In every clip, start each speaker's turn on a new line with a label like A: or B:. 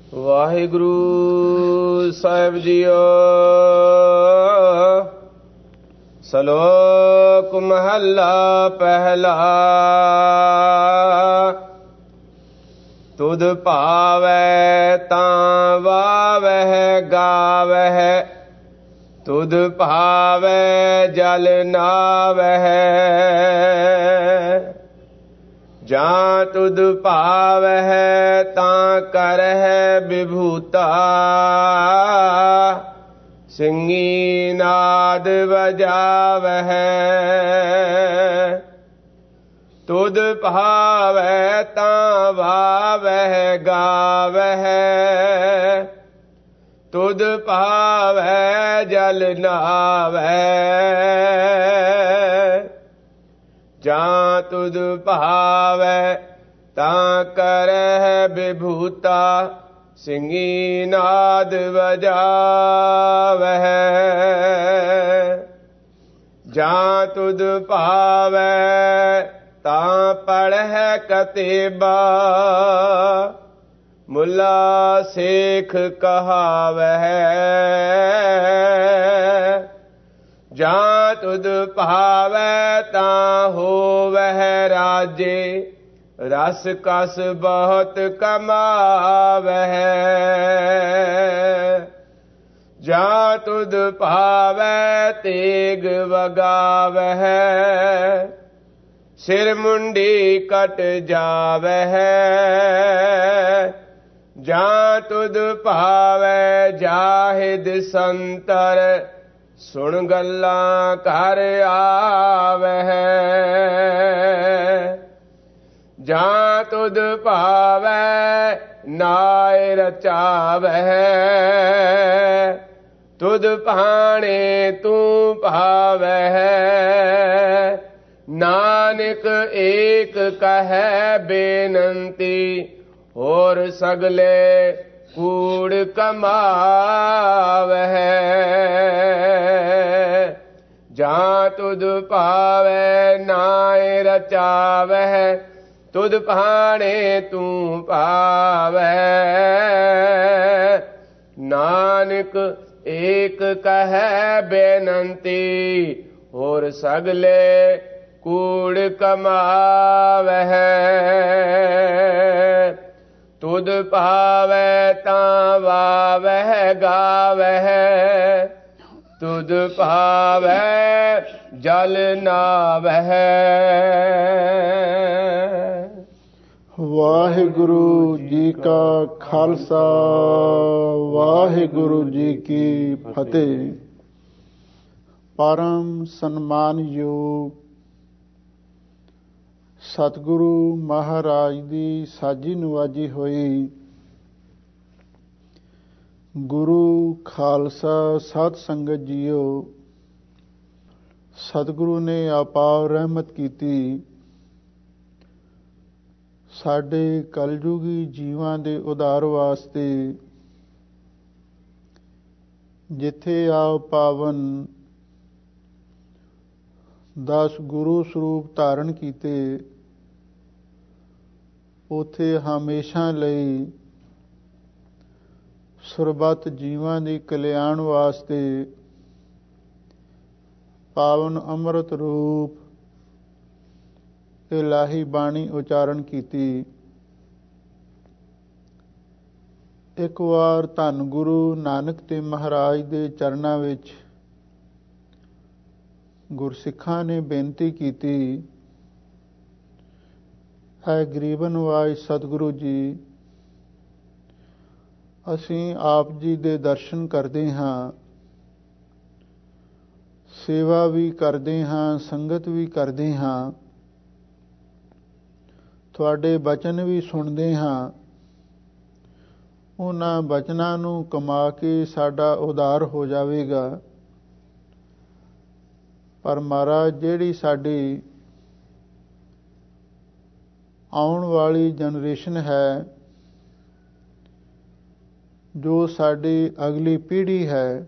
A: ਵਾਹਿਗੁਰੂ ਸਾਹਿਬ ਜੀਓ। ਸ਼ਲੋਕ ਮਹੱਲਾ ਪਹਿਲਾ। ਤੁਧ ਭਾਵੈ ਤਾਂ ਵਾਵਹਿ ਗਾਵਹਿ, ਤੁਧ ਭਾਵੈ ਜਲ ਨਾਵਹਿ। ਜਾਂ ਤੁਧ ਭਾਵਹਿ ਤਾਂ ਕਰਹਿ ਵਿਭੂਤਾ, ਸਿੰਘੀ ਨਾਦ ਵਜਾਵਹਿ। ਤੁਧ ਭਾਵੈ ਤਾਂ ਵਾਵਹਿ ਗਾਵਹਿ, ਤੁਧ ਭਾਵੈ ਜਲ ਨਾਵਹਿ। ਜਾਂ ਤੁਧ ਭਾਵੈ ਤਾਂ ਕਰਹਿ ਵਿਭੂਤਾ, ਸਿੰਘੀ ਨਾਦ ਵਜਾਵਹਿ। ਜਾਂ ਤੁਧ ਭਾਵੈ ਤਾਂ ਪੜ੍ਹੈ ਕਤੇਬਾ, ਮੁਲਾ ਸੇਖ ਕਹਾਵਹਿ। ਜਾਂ ਤੁਧ ਭਾਵੈ ਤਾਂ ਹੋਵਹਿ ਰਾਜੇ, ਰਸ ਕਸ ਬਹੁਤ ਕਮਾਵਹਿ। ਜਾਂ ਤੁਧ ਭਾਵੈ ਤੇਗ ਵਗਾਵਹਿ, ਸਿਰ ਮੁੰਡੀ ਕਟ ਜਾਵਹਿ। ਜਾਂ ਤੁਧ ਭਾਵੈ ਜਾਹਿਦ ਸੰਤਰ, ਸੁਣ ਗੱਲਾਂ ਘਰ ਆਵਹਿ। ਜਾਂ ਤੁਧ ਭਾਵੈ ਨਾਇ ਰਚਾਵਹਿ, ਤੁਧ ਭਾਣੇ ਤੂੰ ਭਾਵਹਿ। ਨਾਨਕ ਏਕ ਕਹੈ ਬੇਨੰਤੀ, ਹੋਰ ਸਗਲੇ ਕੂੜ ਕਮਾਵਹਿ। ਜਾਂ ਤੁਧ ਭਾਵੈ ਨਾਇ ਰਚਾਵਹਿ, ਤੁਧ ਭਾਣੇ ਤੂੰ ਭਾਵੈ। ਨਾਨਕ ਏਕ ਕਹੈ ਬੇਨੰਤੀ, ਹੋਰ ਸਗਲੇ ਕੂੜ ਕਮਾਵਹਿ। ਤੁਧ ਭਾਵੈ ਤਾਂ ਵਾਵਹਿ ਗਾਵਹਿ, ਤੁਧ ਭਾਵੈ ਜਲ ਨਾਵਹਿ।
B: ਵਾਹਿਗੁਰੂ ਜੀ ਕਾ ਖਾਲਸਾ, ਵਾਹਿਗੁਰੂ ਜੀ ਕੀ ਫਤਿਹ। ਪਰਮ ਸਨਮਾਨਯੋਗ ਸਤਿਗੁਰੂ ਮਹਾਰਾਜ ਦੀ ਸਾਜੀ ਨਵਾਜੀ ਹੋਈ ਗੁਰੂ ਖਾਲਸਾ ਸਤ ਸੰਗਤ ਜੀਓ, ਸਤਿਗੁਰੂ ਨੇ ਅਪਾਰ ਰਹਿਮਤ ਕੀਤੀ। ਸਾਡੇ ਕਲਯੁਗੀ ਜੀਵਾਂ ਦੇ ਉਧਾਰ ਵਾਸਤੇ ਜਿੱਥੇ ਆਪ ਪਾਵਨ 10 ਗੁਰੂ ਸਰੂਪ ਧਾਰਨ ਕੀਤੇ, ਉੱਥੇ ਹਮੇਸ਼ਾ ਲਈ ਸਰਬੱਤ ਜੀਵਾਂ ਦੇ ਕਲਿਆਣ ਵਾਸਤੇ ਪਾਵਨ ਅੰਮ੍ਰਿਤ ਰੂਪ ਇਲਾਹੀ ਬਾਣੀ ਉਚਾਰਨ ਕੀਤੀ। ਇੱਕ ਵਾਰ ਧੰਨ ਗੁਰੂ ਨਾਨਕ ਦੇਵ ਮਹਾਰਾਜ ਦੇ ਚਰਨਾਂ ਵਿੱਚ ਗੁਰਸਿੱਖਾਂ ਨੇ ਬੇਨਤੀ ਕੀਤੀ, ਹੈ ਗਰੀਬ ਨਵਾਜ ਸਤਿਗੁਰੂ ਜੀ, ਅਸੀਂ ਆਪ ਜੀ ਦੇ ਦਰਸ਼ਨ ਕਰਦੇ ਹਾਂ, ਸੇਵਾ ਵੀ ਕਰਦੇ ਹਾਂ, ਸੰਗਤ ਵੀ ਕਰਦੇ ਹਾਂ, ਤੁਹਾਡੇ ਬਚਨ ਵੀ ਸੁਣਦੇ ਹਾਂ। ਉਹਨਾਂ ਬਚਨਾਂ ਨੂੰ ਕਮਾ ਕੇ ਸਾਡਾ ਉਧਾਰ ਹੋ ਜਾਵੇਗਾ। ਪਰ ਮਹਾਰਾਜ, ਜਿਹੜੀ ਸਾਡੀ ਆਉਣ ਵਾਲੀ ਜਨਰੇਸ਼ਨ ਹੈ, ਜੋ ਸਾਡੀ ਅਗਲੀ ਪੀੜ੍ਹੀ ਹੈ,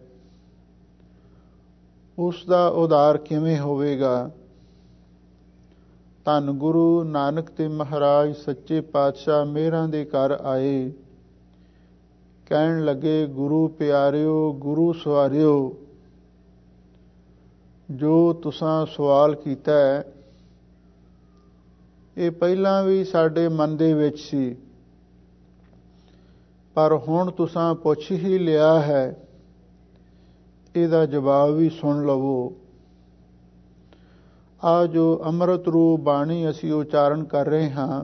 B: ਉਸ ਦਾ ਉਧਾਰ ਕਿਵੇਂ ਹੋਵੇਗਾ? ਧੰਨ ਗੁਰੂ ਨਾਨਕ ਦੇਵ ਮਹਾਰਾਜ ਸੱਚੇ ਪਾਤਸ਼ਾਹ ਮਿਹਰਾਂ ਦੇ ਘਰ ਆਏ, ਕਹਿਣ ਲੱਗੇ, ਗੁਰੂ ਪਿਆਰਿਓ, ਗੁਰੂ ਸਵਾਰਿਓ, ਜੋ ਤੁਸਾਂ ਸਵਾਲ ਕੀਤਾ ਹੈ ਇਹ ਪਹਿਲਾਂ ਵੀ ਸਾਡੇ ਮਨ ਦੇ ਵਿੱਚ ਸੀ, ਪਰ ਹੁਣ ਤੁਸਾਂ ਪੁੱਛ ਹੀ ਲਿਆ ਹੈ, ਇਹਦਾ ਜਵਾਬ ਵੀ ਸੁਣ ਲਵੋ। ਆ ਜੋ ਅੰਮ੍ਰਿਤ ਰੂਪ ਬਾਣੀ ਅਸੀਂ ਉਚਾਰਨ ਕਰ ਰਹੇ ਹਾਂ,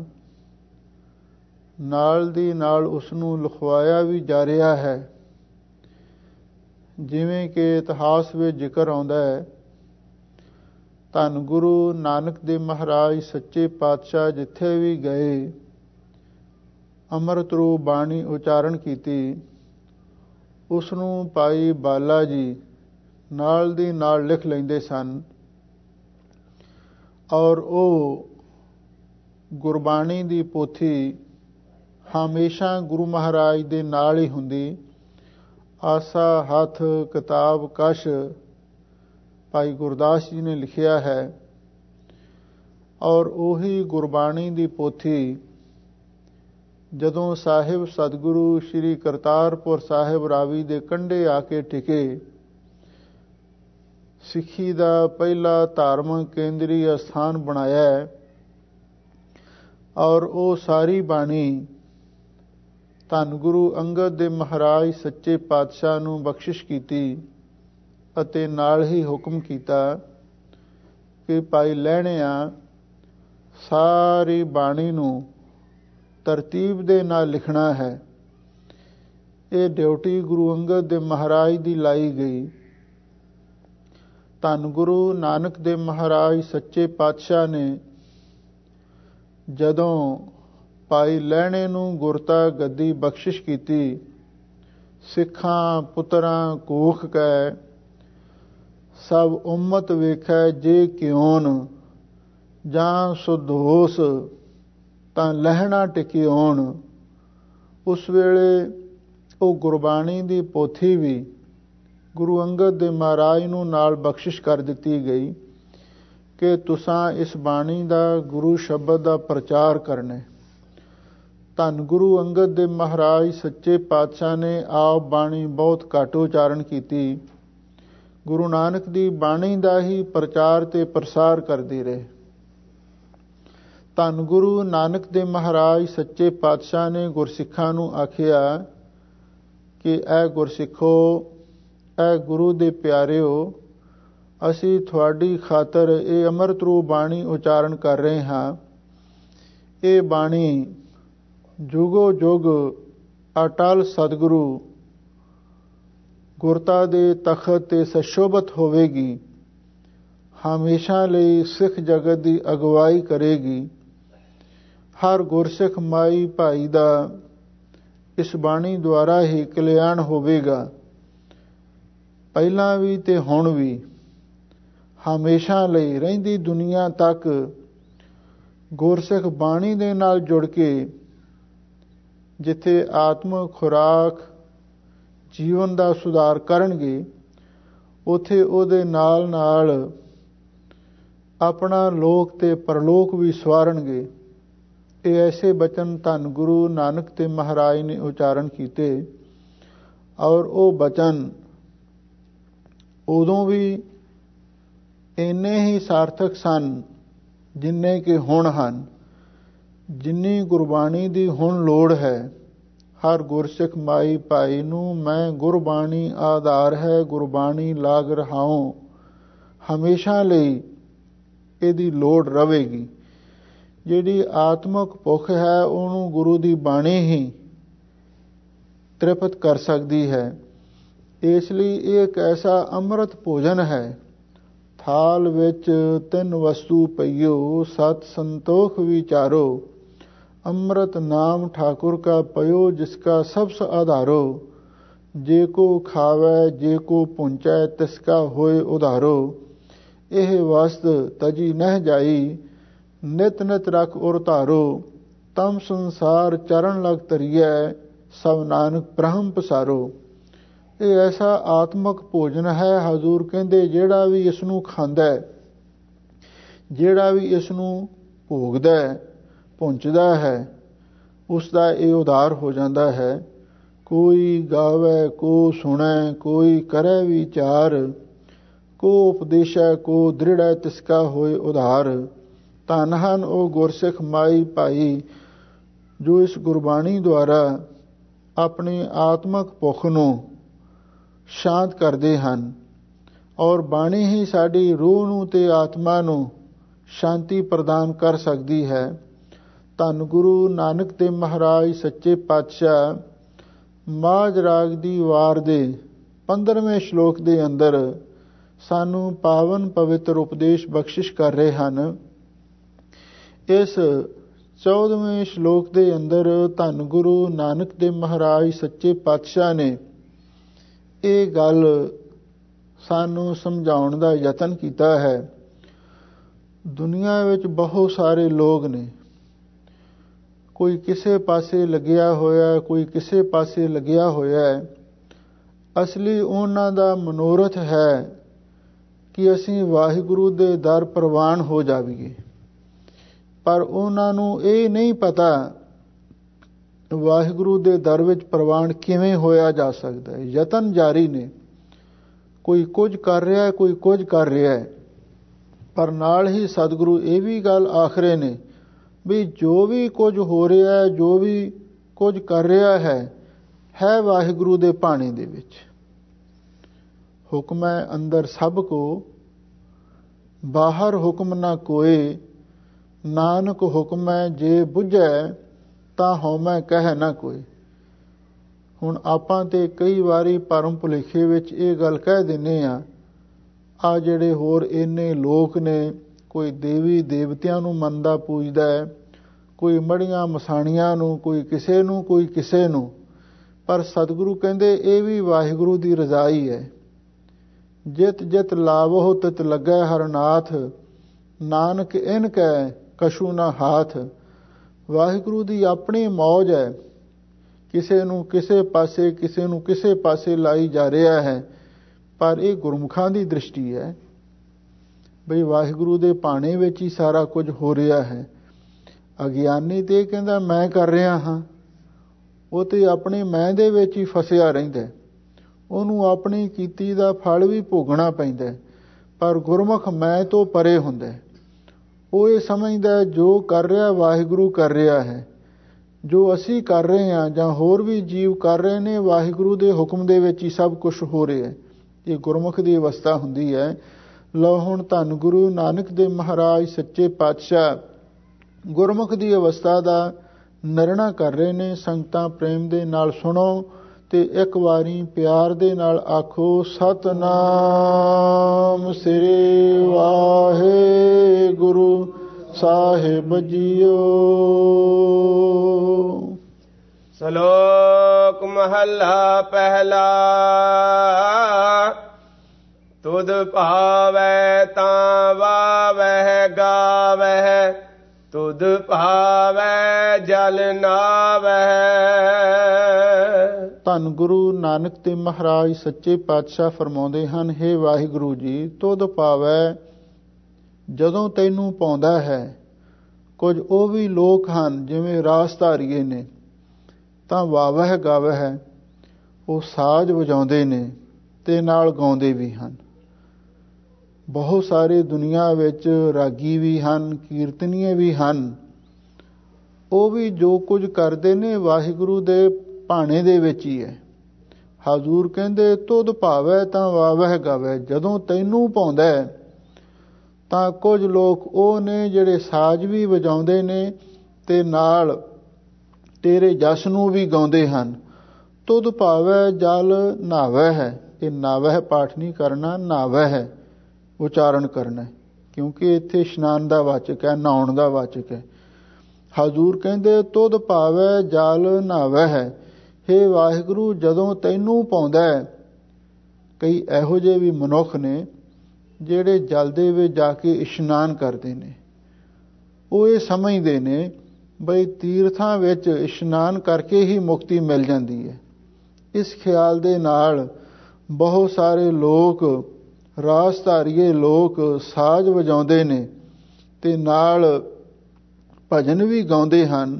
B: ਨਾਲ ਦੀ ਨਾਲ ਉਸ ਨੂੰ ਲਿਖਵਾਇਆ ਵੀ ਜਾ ਰਿਹਾ ਹੈ। ਜਿਵੇਂ ਕਿ ਇਤਿਹਾਸ ਵਿੱਚ ਜ਼ਿਕਰ ਆਉਂਦਾ ਹੈ, ਧੰਨ ਗੁਰੂ ਨਾਨਕ ਦੇਵ ਮਹਾਰਾਜ ਸੱਚੇ ਪਾਤਸ਼ਾਹ ਜਿੱਥੇ ਵੀ ਗਏ, ਅੰਮ੍ਰਿਤ ਰੂਪ ਬਾਣੀ ਉਚਾਰਨ ਕੀਤੀ, ਉਸ ਨੂੰ ਭਾਈ ਬਾਲਾ ਜੀ ਨਾਲ ਦੀ ਨਾਲ ਲਿਖ ਲੈਂਦੇ ਸਨ, ਔਰ ਉਹ ਗੁਰਬਾਣੀ ਦੀ ਪੋਥੀ ਹਮੇਸ਼ਾ ਗੁਰੂ ਮਹਾਰਾਜ ਦੇ ਨਾਲ ਹੀ ਹੁੰਦੀ। ਆਸਾ ਹੱਥ ਕਿਤਾਬ ਕਸ਼ ਭਾਈ ਗੁਰਦਾਸ ਜੀ ਨੇ ਲਿਖਿਆ ਹੈ, ਔਰ ਉਹੀ ਗੁਰਬਾਣੀ ਦੀ ਪੋਥੀ ਜਦੋਂ ਸਾਹਿਬ ਸਤਿਗੁਰੂ ਸ੍ਰੀ ਕਰਤਾਰਪੁਰ ਸਾਹਿਬ ਰਾਵੀ ਦੇ ਕੰਢੇ ਆ ਕੇ ਟਿਕੇ, ਸਿੱਖੀ ਦਾ ਪਹਿਲਾ ਧਾਰਮਿਕ ਕੇਂਦਰੀ ਅਸਥਾਨ ਬਣਾਇਆ ਹੈ, ਔਰ ਉਹ ਸਾਰੀ ਬਾਣੀ ਧੰਨ ਗੁਰੂ ਅੰਗਦ ਦੇਵ ਮਹਾਰਾਜ ਸੱਚੇ ਪਾਤਸ਼ਾਹ ਨੂੰ ਬਖਸ਼ਿਸ਼ ਕੀਤੀ ਅਤੇ ਨਾਲ ਹੀ ਹੁਕਮ ਕੀਤਾ ਕਿ ਭਾਈ ਲਹਿਣਿਆ ਸਾਰੀ ਬਾਣੀ ਨੂੰ ਤਰਤੀਬ ਦੇ ਨਾਲ ਲਿਖਣਾ ਹੈ। ਇਹ ਡਿਊਟੀ ਗੁਰੂ ਅੰਗਦ ਦੇਵ ਮਹਾਰਾਜ ਦੀ ਲਾਈ ਗਈ। ਧੰਨ ਗੁਰੂ ਨਾਨਕ ਦੇਵ ਮਹਾਰਾਜ ਸੱਚੇ ਪਾਤਸ਼ਾਹ ਨੇ ਜਦੋਂ ਭਾਈ ਲਹਿਣੇ ਨੂੰ ਗੁਰਤਾ ਗੱਦੀ ਬਖਸ਼ਿਸ਼ ਕੀਤੀ, ਸਿੱਖਾਂ ਪੁੱਤਰਾਂ ਕੋਖ ਕੈ ਸਭ ਉਮਤ ਵੇਖੈ ਜੇ ਕਿਉਨ, ਜਾਂ ਸੁਦੋਸ ਤਾਂ ਲਹਿਣਾ ਟਿਕਿਉਣ। ਉਸ ਵੇਲੇ ਉਹ ਗੁਰਬਾਣੀ ਦੀ ਪੋਥੀ ਵੀ ਗੁਰੂ ਅੰਗਦ ਦੇਵ ਮਹਾਰਾਜ ਨੂੰ ਨਾਲ ਬਖਸ਼ਿਸ਼ ਕਰ ਦਿੱਤੀ ਗਈ ਕਿ ਤੁਸਾਂ ਇਸ ਬਾਣੀ ਦਾ, ਗੁਰੂ ਸ਼ਬਦ ਦਾ ਪ੍ਰਚਾਰ ਕਰਨਾ। ਧੰਨ ਗੁਰੂ ਅੰਗਦ ਦੇਵ ਮਹਾਰਾਜ ਸੱਚੇ ਪਾਤਸ਼ਾਹ ਨੇ ਆਪ ਬਾਣੀ ਬਹੁਤ ਘੱਟ ਉਚਾਰਨ ਕੀਤੀ। ਗੁਰੂ ਨਾਨਕ ਦੀ ਬਾਣੀ ਦਾ ਹੀ ਪ੍ਰਚਾਰ ਤੇ ਪ੍ਰਸਾਰ ਕਰਦੇ ਰਹੇ। ਧੰਨ ਗੁਰੂ ਨਾਨਕ ਦੇਵ ਮਹਾਰਾਜ ਸੱਚੇ ਪਾਤਸ਼ਾਹ ਨੇ ਗੁਰਸਿੱਖਾਂ ਨੂੰ ਆਖਿਆ ਕਿ ਇਹ ਗੁਰਸਿੱਖੋ, ਇਹ ਗੁਰੂ ਦੇ ਪਿਆਰਿਓ, ਅਸੀਂ ਤੁਹਾਡੀ ਖਾਤਰ ਇਹ ਅੰਮ੍ਰਿਤ ਰੂਪ ਬਾਣੀ ਉਚਾਰਨ ਕਰ ਰਹੇ ਹਾਂ। ਇਹ ਬਾਣੀ ਜੁਗੋ ਜੁਗ ਅਟਲ ਸਤਿਗੁਰੂ ਗੁਰਤਾ ਦੇ ਤਖਤ ਤੇ ਸਸ਼ੋਭਤ ਹੋਵੇਗੀ, ਹਮੇਸ਼ਾ ਲਈ ਸਿੱਖ ਜਗਤ ਦੀ ਅਗਵਾਈ ਕਰੇਗੀ। ਹਰ ਗੁਰਸਿੱਖ ਮਾਈ ਭਾਈ ਦਾ ਇਸ ਬਾਣੀ ਦੁਆਰਾ ਹੀ ਕਲਿਆਣ ਹੋਵੇਗਾ, ਪਹਿਲਾਂ ਵੀ ਤੇ ਹੁਣ ਵੀ, ਹਮੇਸ਼ਾ ਲਈ ਰਹਿੰਦੀ ਦੁਨੀਆ ਤੱਕ ਗੁਰਸਿੱਖ ਬਾਣੀ ਦੇ ਨਾਲ ਜੁੜ ਕੇ ਜਿੱਥੇ ਆਤਮਿਕ ਖੁਰਾਕ ਜੀਵਨ ਦਾ ਸੁਧਾਰ ਕਰਨਗੇ, ਉੱਥੇ ਉਹਦੇ ਨਾਲ ਨਾਲ ਆਪਣਾ ਲੋਕ ਤੇ ਪਰਲੋਕ ਵੀ ਸਵਾਰਨਗੇ। ਇਹ ਐਸੇ ਬਚਨ ਧੰਨ ਗੁਰੂ ਨਾਨਕ ਦੇਵ ਮਹਾਰਾਜ ਨੇ ਉਚਾਰਨ ਕੀਤੇ, ਔਰ ਉਹ ਬਚਨ ਉਦੋਂ ਵੀ ਇੰਨੇ ਹੀ ਸਾਰਥਕ ਸਨ ਜਿੰਨੇ ਕਿ ਹੁਣ ਹਨ। ਜਿੰਨੀ ਗੁਰਬਾਣੀ ਦੀ ਹੁਣ ਲੋੜ ਹੈ, ਹਰ ਗੁਰਸਿੱਖ ਮਾਈ ਭਾਈ ਨੂੰ ਮੈਂ ਗੁਰਬਾਣੀ ਆਧਾਰ ਹੈ, ਗੁਰਬਾਣੀ ਲਾਗ ਰਹਾਉ, ਹਮੇਸ਼ਾ ਲਈ ਇਹਦੀ ਲੋੜ ਰਹੇਗੀ। ਜਿਹੜੀ ਆਤਮਿਕ ਭੁੱਖ ਹੈ ਉਹਨੂੰ ਗੁਰੂ ਦੀ ਬਾਣੀ ਹੀ ਤ੍ਰਿਪਤ ਕਰ ਸਕਦੀ ਹੈ। ਇਸ ਲਈ ਇਹ ਇੱਕ ਐਸਾ ਅੰਮ੍ਰਿਤ ਭੋਜਨ ਹੈ, ਥਾਲ ਵਿੱਚ ਤਿੰਨ ਵਸਤੂ ਪਈਓ, ਸਤ ਸੰਤੋਖ ਵਿਚਾਰੋ, ਅੰਮ੍ਰਿਤ ਨਾਮ ਠਾकुर का पयो जिसका सबस आधारो, जे को खावै जे को पुंचै तिसका होए उधारो। ਇਹ ਵਸਤ ਤਜੀ ਨਹਿ ਜਾਈ, ਨਿਤ ਨਿਤ ਰਖ ਉਰ ਧਾਰੋ, ਤਮ ਸੰਸਾਰ ਚਰਨ ਲਗ ਤਰੀਐ, ਸਭ ਨਾਨਕ ਬ੍ਰਹਮ ਪਸਾਰੋ। ਇਹ ਐਸਾ ਆਤਮਿਕ ਭੋਜਨ ਹੈ, ਹਜ਼ੂਰ ਕਹਿੰਦੇ ਜਿਹੜਾ ਵੀ ਇਸ ਨੂੰ ਖਾਂਦਾ, ਜਿਹੜਾ ਵੀ ਇਸ ਨੂੰ ਭੋਗਦਾ, ਪਹੁੰਚਦਾ ਹੈ, ਉਸ ਦਾ ਇਹ ਉਧਾਰ ਹੋ ਜਾਂਦਾ ਹੈ। ਕੋਈ ਗਾਵੈ ਕੋ ਸੁਣੈ, ਕੋਈ ਕਰੈ ਵਿਚਾਰ, ਕੋ ਉਪਦੇਸ਼ੈ ਕੋ ਦ੍ਰਿੜੈ, ਤਿਸਕਾ ਹੋਏ ਉਧਾਰ। ਧੰਨ ਹਨ ਉਹ ਗੁਰਸਿੱਖ ਮਾਈ ਭਾਈ ਜੋ ਇਸ ਗੁਰਬਾਣੀ ਦੁਆਰਾ ਆਪਣੀ ਆਤਮਕ ਭੁੱਖ ਨੂੰ ਸ਼ਾਂਤ ਕਰਦੇ ਹਨ, ਔਰ ਬਾਣੀ ਹੀ ਸਾਡੀ ਰੂਹ ਨੂੰ ਤੇ ਆਤਮਾ ਨੂੰ ਸ਼ਾਂਤੀ ਪ੍ਰਦਾਨ ਕਰ ਸਕਦੀ ਹੈ। ਧੰਨ ਗੁਰੂ ਨਾਨਕ ਦੇਵ ਮਹਾਰਾਜ ਸੱਚੇ ਪਾਤਸ਼ਾਹ ਮਾਝ ਰਾਗ ਦੀ ਵਾਰ ਦੇ 15ਵੇਂ ਸ਼ਲੋਕ ਦੇ ਅੰਦਰ ਸਾਨੂੰ ਪਾਵਨ ਪਵਿੱਤਰ ਉਪਦੇਸ਼ ਬਖਸ਼ਿਸ਼ ਕਰ ਰਹੇ ਹਨ। ਇਸ 14ਵੇਂ ਸ਼ਲੋਕ ਦੇ ਅੰਦਰ ਧੰਨ ਗੁਰੂ ਨਾਨਕ ਦੇਵ ਮਹਾਰਾਜ ਸੱਚੇ ਪਾਤਸ਼ਾਹ ਨੇ ਇਹ ਗੱਲ ਸਾਨੂੰ ਸਮਝਾਉਣ ਦਾ ਯਤਨ ਕੀਤਾ ਹੈ। ਦੁਨੀਆ ਵਿੱਚ ਬਹੁਤ ਸਾਰੇ ਲੋਕ ਨੇ, ਕੋਈ ਕਿਸੇ ਪਾਸੇ ਲੱਗਿਆ ਹੋਇਆ, ਕੋਈ ਕਿਸੇ ਪਾਸੇ ਲੱਗਿਆ ਹੋਇਆ ਹੈ। ਅਸਲੀ ਉਹਨਾਂ ਦਾ ਮਨੋਰਥ ਹੈ ਕਿ ਅਸੀਂ ਵਾਹਿਗੁਰੂ ਦੇ ਦਰ ਪ੍ਰਵਾਨ ਹੋ ਜਾਵੀਏ, ਪਰ ਉਹਨਾਂ ਨੂੰ ਇਹ ਨਹੀਂ ਪਤਾ ਵਾਹਿਗੁਰੂ ਦੇ ਦਰ ਵਿੱਚ ਪ੍ਰਵਾਨ ਕਿਵੇਂ ਹੋਇਆ ਜਾ ਸਕਦਾ ਹੈ। ਯਤਨ ਜਾਰੀ ਨੇ, ਕੋਈ ਕੁਝ ਕਰ ਰਿਹਾ ਹੈ, ਕੋਈ ਕੁਝ ਕਰ ਰਿਹਾ ਹੈ, ਪਰ ਨਾਲ ਹੀ ਸਤਿਗੁਰੂ ਇਹ ਵੀ ਗੱਲ ਆਖ ਰਹੇ ਨੇ ਵੀ ਜੋ ਵੀ ਕੁਝ ਹੋ ਰਿਹਾ ਹੈ, ਜੋ ਵੀ ਕੁਝ ਕਰ ਰਿਹਾ ਹੈ ਵਾਹਿਗੁਰੂ ਦੇ ਭਾਣੇ ਦੇ ਵਿੱਚ। ਹੁਕਮ ਹੈ ਅੰਦਰ ਸਭ ਕੋ, ਬਾਹਰ ਹੁਕਮ ਨਾ ਕੋਏ, ਨਾਨਕ ਹੁਕਮ ਹੈ ਜੇ ਬੁਝੈ, ਤਾਂ ਹਉਮੈ ਕਹਿ ਨਾ ਕੋਈ। ਹੁਣ ਆਪਾਂ ਤੇ ਕਈ ਵਾਰੀ ਭਰਮ ਭੁਲੇਖੇ ਵਿੱਚ ਇਹ ਗੱਲ ਕਹਿ ਦਿੰਦੇ ਆ ਜਿਹੜੇ ਹੋਰ ਇੰਨੇ ਲੋਕ ਨੇ, ਕੋਈ ਦੇਵੀ ਦੇਵਤਿਆਂ ਨੂੰ ਮੰਨਦਾ ਪੂਜਦਾ ਹੈ, ਕੋਈ ਮੜੀਆਂ ਮਸਾਣੀਆਂ ਨੂੰ, ਕੋਈ ਕਿਸੇ ਨੂੰ, ਕੋਈ ਕਿਸੇ ਨੂੰ, ਪਰ ਸਤਿਗੁਰੂ ਕਹਿੰਦੇ ਇਹ ਵੀ ਵਾਹਿਗੁਰੂ ਦੀ ਰਜ਼ਾ ਹੀ ਹੈ। ਜਿਤ ਜਿਤ ਲਾਵਹੁ ਤਿਤ ਲੱਗੈ ਹਰਨਾਥ, ਨਾਨਕ ਇਨ ਕੈ ਕਛੂ ਨਾ ਹਾਥ। ਵਾਹਿਗੁਰੂ ਦੀ ਆਪਣੀ ਮੌਜ ਹੈ, ਕਿਸੇ ਨੂੰ ਕਿਸੇ ਪਾਸੇ, ਕਿਸੇ ਨੂੰ ਕਿਸੇ ਪਾਸੇ ਲਾਈ ਜਾ ਰਿਹਾ ਹੈ, ਪਰ ਇਹ ਗੁਰਮੁਖਾਂ ਦੀ ਦ੍ਰਿਸ਼ਟੀ ਹੈ ਬਈ ਵਾਹਿਗੁਰੂ ਦੇ ਭਾਣੇ ਵਿੱਚ ਹੀ ਸਾਰਾ ਕੁਝ ਹੋ ਰਿਹਾ ਹੈ। ਅਗਿਆਨੀ ਤੇ ਕਹਿੰਦਾ ਮੈਂ ਕਰ ਰਿਹਾ ਹਾਂ, ਉਹ ਤੇ ਆਪਣੇ ਮੈਂ ਦੇ ਵਿੱਚ ਹੀ ਫਸਿਆ ਰਹਿੰਦਾ, ਉਹਨੂੰ ਆਪਣੀ ਕੀਤੀ ਦਾ ਫਲ ਵੀ ਭੋਗਣਾ ਪੈਂਦਾ। ਪਰ ਗੁਰਮੁਖ ਮੈਂ ਤੋਂ ਪਰੇ ਹੁੰਦਾ, ਉਹ ਇਹ ਸਮਝਦਾ ਜੋ ਕਰ ਰਿਹਾ ਵਾਹਿਗੁਰੂ ਕਰ ਰਿਹਾ ਹੈ। ਜੋ ਅਸੀਂ ਕਰ ਰਹੇ ਹਾਂ ਜਾਂ ਹੋਰ ਵੀ ਜੀਵ ਕਰ ਰਹੇ ਨੇ, ਵਾਹਿਗੁਰੂ ਦੇ ਹੁਕਮ ਦੇ ਵਿੱਚ ਹੀ ਸਭ ਕੁਝ ਹੋ ਰਿਹਾ ਹੈ। ਇਹ ਗੁਰਮੁਖ ਦੀ ਅਵਸਥਾ ਹੁੰਦੀ ਹੈ। ਲਓ ਹੁਣ ਧੰਨ ਗੁਰੂ ਨਾਨਕ ਦੇਵ ਮਹਾਰਾਜ ਸੱਚੇ ਪਾਤਸ਼ਾਹ ਗੁਰਮੁਖ ਦੀ ਅਵਸਥਾ ਦਾ ਨਿਰਣਾ ਕਰ ਰਹੇ ਨੇ। ਸੰਗਤਾਂ ਪ੍ਰੇਮ ਦੇ ਨਾਲ ਸੁਣੋ ਤੇ ਇੱਕ ਵਾਰੀ ਪਿਆਰ ਦੇ ਨਾਲ ਆਖੋ, ਸਤਨਾਮ ਸ੍ਰੀ ਵਾਹਿਗੁਰੂ ਸਾਹਿਬ ਜੀਓ।
A: ਸ਼ਲੋਕ ਮਹੱਲਾ ਪਹਿਲਾ। ਤੁਧ ਭਾਵੈ ਤਾਂ ਵਾਵਹਿ ਗਾਵਹਿ, ਤੁਧ ਭਾਵੈ ਜਲ ਨਾਵਹਿ।
B: ਧੰਨ ਗੁਰੂ ਨਾਨਕ ਦੇਵ ਮਹਾਰਾਜ ਸੱਚੇ ਪਾਤਸ਼ਾਹ ਫਰਮਾਉਂਦੇ ਹਨ, ਹੇ ਵਾਹਿਗੁਰੂ ਜੀ, ਤੁਧ ਭਾਵੈ ਜਦੋਂ ਤੈਨੂੰ ਪਾਉਂਦਾ ਹੈ। ਕੁਝ ਉਹ ਵੀ ਲੋਕ ਹਨ ਜਿਵੇਂ ਰਾਸ ਧਾਰੀਏ ਨੇ, ਤਾਂ ਵਾਵਹਿ ਗਾਵਹਿ, ਉਹ ਸਾਜ਼ ਵਜਾਉਂਦੇ ਨੇ ਤੇ ਨਾਲ ਗਾਉਂਦੇ ਵੀ ਹਨ। ਬਹੁਤ ਸਾਰੇ ਦੁਨੀਆ ਵਿੱਚ ਰਾਗੀ ਵੀ ਹਨ, ਕੀਰਤਨੀਏ ਵੀ ਹਨ। ਉਹ ਵੀ ਜੋ ਕੁਝ ਕਰਦੇ ਨੇ ਵਾਹਿਗੁਰੂ ਦੇ ਭਾਣੇ ਦੇ ਵਿੱਚ ਹੀ ਹੈ। ਹਜ਼ੂਰ ਕਹਿੰਦੇ ਤੁਧ ਭਾਵੈ ਤਾਂ ਵਾਵਹਿ ਗਾਵੈ, ਜਦੋਂ ਤੈਨੂੰ ਪਾਉਂਦਾ ਤਾਂ ਕੁਝ ਲੋਕ ਉਹ ਨੇ ਜਿਹੜੇ ਸਾਜ਼ ਵੀ ਵਜਾਉਂਦੇ ਨੇ ਤੇ ਨਾਲ ਤੇਰੇ ਜਸ ਨੂੰ ਵੀ ਗਾਉਂਦੇ ਹਨ। ਤੁਧ ਭਾਵੈ ਜਲ ਨਾਵੈ ਹੈ, ਇਹ ਨਾਵੈ ਪਾਠ ਨਹੀਂ ਕਰਨਾ, ਨਾਵੈ ਹੈ ਉਚਾਰਨ ਕਰਨਾ, ਕਿਉਂਕਿ ਇੱਥੇ ਇਸ਼ਨਾਨ ਦਾ ਵਾਚਕ ਹੈ, ਨਹਾਉਣ ਦਾ ਵਾਚਕ ਹੈ। ਹਜ਼ੂਰ ਕਹਿੰਦੇ ਤੁਧ ਭਾਵੈ ਜਲ ਨਾਵੈ ਹੈ, ਹੇ ਵਾਹਿਗੁਰੂ ਜਦੋਂ ਤੈਨੂੰ ਪਾਉਂਦਾ। ਕਈ ਇਹੋ ਜਿਹੇ ਵੀ ਮਨੁੱਖ ਨੇ ਜਿਹੜੇ ਜਲ ਦੇ ਵਿੱਚ ਜਾ ਕੇ ਇਸ਼ਨਾਨ ਕਰਦੇ ਨੇ। ਉਹ ਇਹ ਸਮਝਦੇ ਨੇ ਬਈ ਤੀਰਥਾਂ ਵਿੱਚ ਇਸ਼ਨਾਨ ਕਰਕੇ ਹੀ ਮੁਕਤੀ ਮਿਲ ਜਾਂਦੀ ਹੈ। ਇਸ ਖਿਆਲ ਦੇ ਨਾਲ ਬਹੁਤ ਸਾਰੇ ਲੋਕ, ਰਾਸ ਧਾਰੀਏ ਲੋਕ ਸਾਜ਼ ਵਜਾਉਂਦੇ ਨੇ ਤੇ ਨਾਲ ਭਜਨ ਵੀ ਗਾਉਂਦੇ ਹਨ।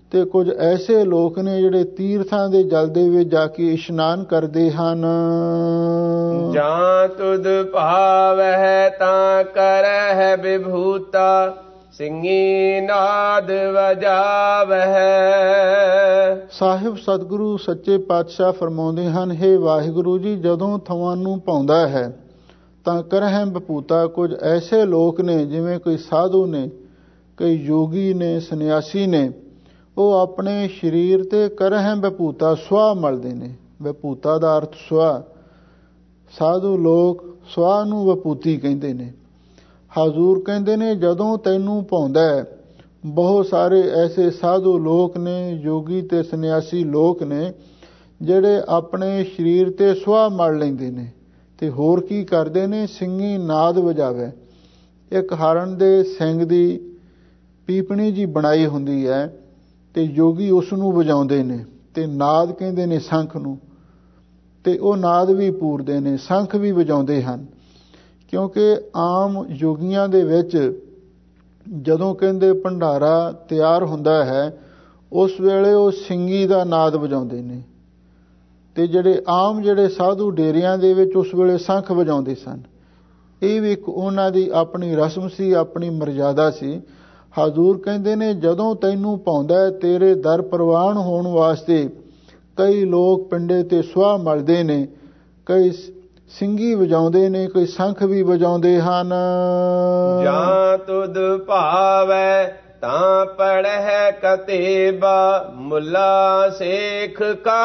B: ਤੇ ਕੁਝ ਐਸੇ ਲੋਕ ਨੇ ਜਿਹੜੇ ਤੀਰਥਾਂ ਦੇ ਜਲ ਦੇ ਵਿੱਚ ਜਾ ਕੇ ਇਸ਼ਨਾਨ ਕਰਦੇ ਹਨ।
A: ਜਾਂ ਤੁਧ ਭਾਵਹਿ ਤਾਂ ਕਰਹਿ ਵਿਭੂਤਾ ਸਿੰਘੀ ਨਾਦ ਵਜਾਵਹਿ।
B: ਸਾਹਿਬ ਸਤਿਗੁਰੂ ਸੱਚੇ ਪਾਤਸ਼ਾਹ ਫਰਮਾਉਂਦੇ ਹਨ, ਹੇ ਵਾਹਿਗੁਰੂ ਜੀ, ਜਦੋਂ ਤੁਹਾਨੂੰ ਭਾਉਂਦਾ ਹੈ ਤਾਂ ਕਰਹਿ ਵਿਭੂਤਾ, ਕੁਝ ਐਸੇ ਲੋਕ ਨੇ ਜਿਵੇਂ ਕੋਈ ਸਾਧੂ ਨੇ, ਕਈ ਯੋਗੀ ਨੇ, ਸੰਨਿਆਸੀ ਨੇ, ਉਹ ਆਪਣੇ ਸਰੀਰ ਤੇ ਕਰਹਿ ਵਿਭੂਤਾ ਸੁਆਹ ਮਲਦੇ ਨੇ। ਵਿਭੂਤਾ ਦਾ ਅਰਥ ਸੁਆਹ, ਸਾਧੂ ਲੋਕ ਸੁਆਹ ਨੂੰ ਵਿਭੂਤੀ ਕਹਿੰਦੇ ਨੇ। ਹਜ਼ੂਰ ਕਹਿੰਦੇ ਨੇ ਜਦੋਂ ਤੈਨੂੰ ਭਾਉਂਦਾ ਹੈ, ਬਹੁਤ ਸਾਰੇ ਐਸੇ ਸਾਧੂ ਲੋਕ ਨੇ, ਯੋਗੀ ਤੇ ਸੰਨਿਆਸੀ ਲੋਕ ਨੇ ਜਿਹੜੇ ਆਪਣੇ ਸਰੀਰ ਤੇ ਸੁਆਹ ਮਲ ਲੈਂਦੇ ਨੇ ਤੇ ਹੋਰ ਕੀ ਕਰਦੇ ਨੇ, ਸਿੰਘੀ ਨਾਦ ਵਜਾਵੇ। ਇੱਕ ਹਰਨ ਦੇ ਸਿੰਘ ਦੀ ਪੀਪਣੀ ਜੀ ਬਣਾਈ ਹੁੰਦੀ ਹੈ ਤੇ ਯੋਗੀ ਉਸ ਨੂੰ ਵਜਾਉਂਦੇ ਨੇ ਤੇ ਨਾਦ ਕਹਿੰਦੇ ਨੇ ਸ਼ੰਖ ਨੂੰ, ਤੇ ਉਹ ਨਾਦ ਵੀ ਪੂਰਦੇ ਨੇ, ਸ਼ੰਖ ਵੀ ਵਜਾਉਂਦੇ ਹਨ। ਕਿਉਂਕਿ ਆਮ ਯੋਗੀਆਂ ਦੇ ਵਿੱਚ ਜਦੋਂ ਕਹਿੰਦੇ ਭੰਡਾਰਾ ਤਿਆਰ ਹੁੰਦਾ ਹੈ, ਉਸ ਵੇਲੇ ਉਹ ਸਿੰਘੀ ਦਾ ਨਾਦ ਵਜਾਉਂਦੇ ਨੇ, ਤੇ ਜਿਹੜੇ ਸਾਧੂ ਡੇਰਿਆਂ ਦੇ ਵਿੱਚ ਉਸ ਵੇਲੇ ਸ਼ੰਖ ਵਜਾਉਂਦੇ ਸਨ। ਇਹ ਵੀ ਇੱਕ ਉਹਨਾਂ ਦੀ ਆਪਣੀ ਰਸਮ ਸੀ, ਆਪਣੀ ਮਰਜ਼ਾਦਾ ਸੀ। ਹਜ਼ੂਰ ਕਹਿੰਦੇ ਨੇ ਜਦੋਂ ਤੈਨੂੰ ਭਾਉਂਦਾ, ਤੇਰੇ ਦਰ ਪ੍ਰਵਾਨ ਹੋਣ ਵਾਸਤੇ ਕਈ ਲੋਕ ਪਿੰਡੇ ਤੇ ਸੁਆਹ ਮਲਦੇ ਨੇ, ਕਈ ਸਿੰਘੀ ਵਜਾਉਂਦੇ ਨੇ, ਕਈ ਸ਼ੰਖ ਵੀ ਵਜਾਉਂਦੇ ਹਨ।
A: ਜਾਂ ਤੁਧ ਭਾਵੈ ਤਾਂ ਪੜਹਿ ਕਤੇਬਾ ਮੁੱਲਾ ਸੇਖ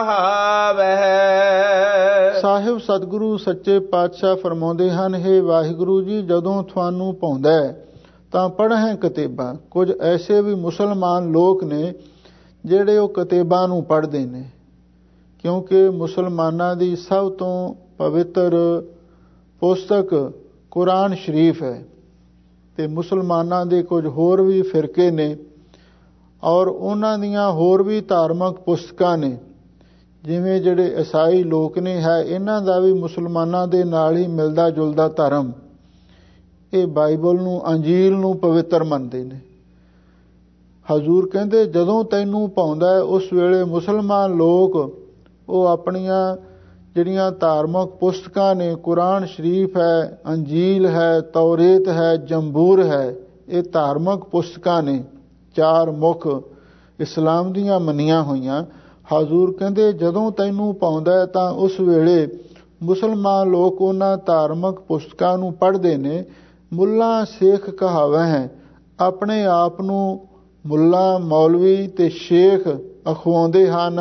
A: ਕਹਾਵਹਿ।
B: ਸਾਹਿਬ ਸਤਿਗੁਰੂ ਸੱਚੇ ਪਾਤਸ਼ਾਹ ਫਰਮਾਉਂਦੇ ਹਨ, ਹੇ ਵਾਹਿਗੁਰੂ ਜੀ, ਜਦੋਂ ਤੁਹਾਨੂੰ ਭਾਉਂਦਾ ਤਾਂ ਪੜ੍ਹੈ ਕਤੇਬਾਂ, ਕੁਝ ਐਸੇ ਵੀ ਮੁਸਲਮਾਨ ਲੋਕ ਨੇ ਜਿਹੜੇ ਉਹ ਕਤੇਬਾਂ ਨੂੰ ਪੜ੍ਹਦੇ ਨੇ, ਕਿਉਂਕਿ ਮੁਸਲਮਾਨਾਂ ਦੀ ਸਭ ਤੋਂ ਪਵਿੱਤਰ ਪੁਸਤਕ ਕੁਰਾਨ ਸ਼ਰੀਫ ਹੈ। ਤੇ ਮੁਸਲਮਾਨਾਂ ਦੇ ਕੁਝ ਹੋਰ ਵੀ ਫਿਰਕੇ ਨੇ ਔਰ ਉਹਨਾਂ ਦੀਆਂ ਹੋਰ ਵੀ ਧਾਰਮਿਕ ਪੁਸਤਕਾਂ ਨੇ, ਜਿਵੇਂ ਜਿਹੜੇ ਈਸਾਈ ਲੋਕ ਨੇ ਹੈ, ਇਹਨਾਂ ਦਾ ਵੀ ਮੁਸਲਮਾਨਾਂ ਦੇ ਨਾਲ ਹੀ ਮਿਲਦਾ ਜੁਲਦਾ ਧਰਮ। ਇਹ ਬਾਈਬਲ ਨੂੰ, ਅੰਜੀਲ ਨੂੰ ਪਵਿੱਤਰ ਮੰਨਦੇ ਨੇ। ਹਜ਼ੂਰ ਕਹਿੰਦੇ ਜਦੋਂ ਤੈਨੂੰ ਭਾਉਂਦਾ, ਉਸ ਵੇਲੇ ਮੁਸਲਮਾਨ ਲੋਕ ਉਹ ਆਪਣੀਆਂ ਜਿਹੜੀਆਂ ਧਾਰਮਿਕ ਪੁਸਤਕਾਂ ਨੇ, ਕੁਰਾਨ ਸ਼ਰੀਫ ਹੈ, ਅੰਜੀਲ ਹੈ, ਤੌਰੇਤ ਹੈ, ਜੰਬੂਰ ਹੈ, ਇਹ ਧਾਰਮਿਕ ਪੁਸਤਕਾਂ ਨੇ, ਚਾਰ ਮੁੱਖ ਇਸਲਾਮ ਦੀਆਂ ਮੰਨੀਆਂ ਹੋਈਆਂ। ਹਜ਼ੂਰ ਕਹਿੰਦੇ ਜਦੋਂ ਤੈਨੂੰ ਭਾਉਂਦਾ ਤਾਂ ਉਸ ਵੇਲੇ ਮੁਸਲਮਾਨ ਲੋਕ ਉਹਨਾਂ ਧਾਰਮਿਕ ਪੁਸਤਕਾਂ ਨੂੰ ਪੜ੍ਹਦੇ ਨੇ। ਮੁੱਲਾ ਸ਼ੇਖ ਕਹਾਵਾ ਹੈ, ਆਪਣੇ ਆਪ ਨੂੰ ਮੁੱਲਾ, ਮੌਲਵੀ ਤੇ ਸ਼ੇਖ ਅਖਵਾਉਂਦੇ ਹਨ।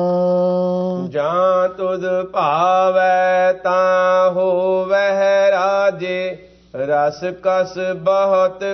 A: ਜਾਂ ਤੁਧ ਭਾਵੈ ਤਾਂ ਹੋਵਹਿ ਰਾਜੇ ਰਸ ਕਸ ਬਹੁਤ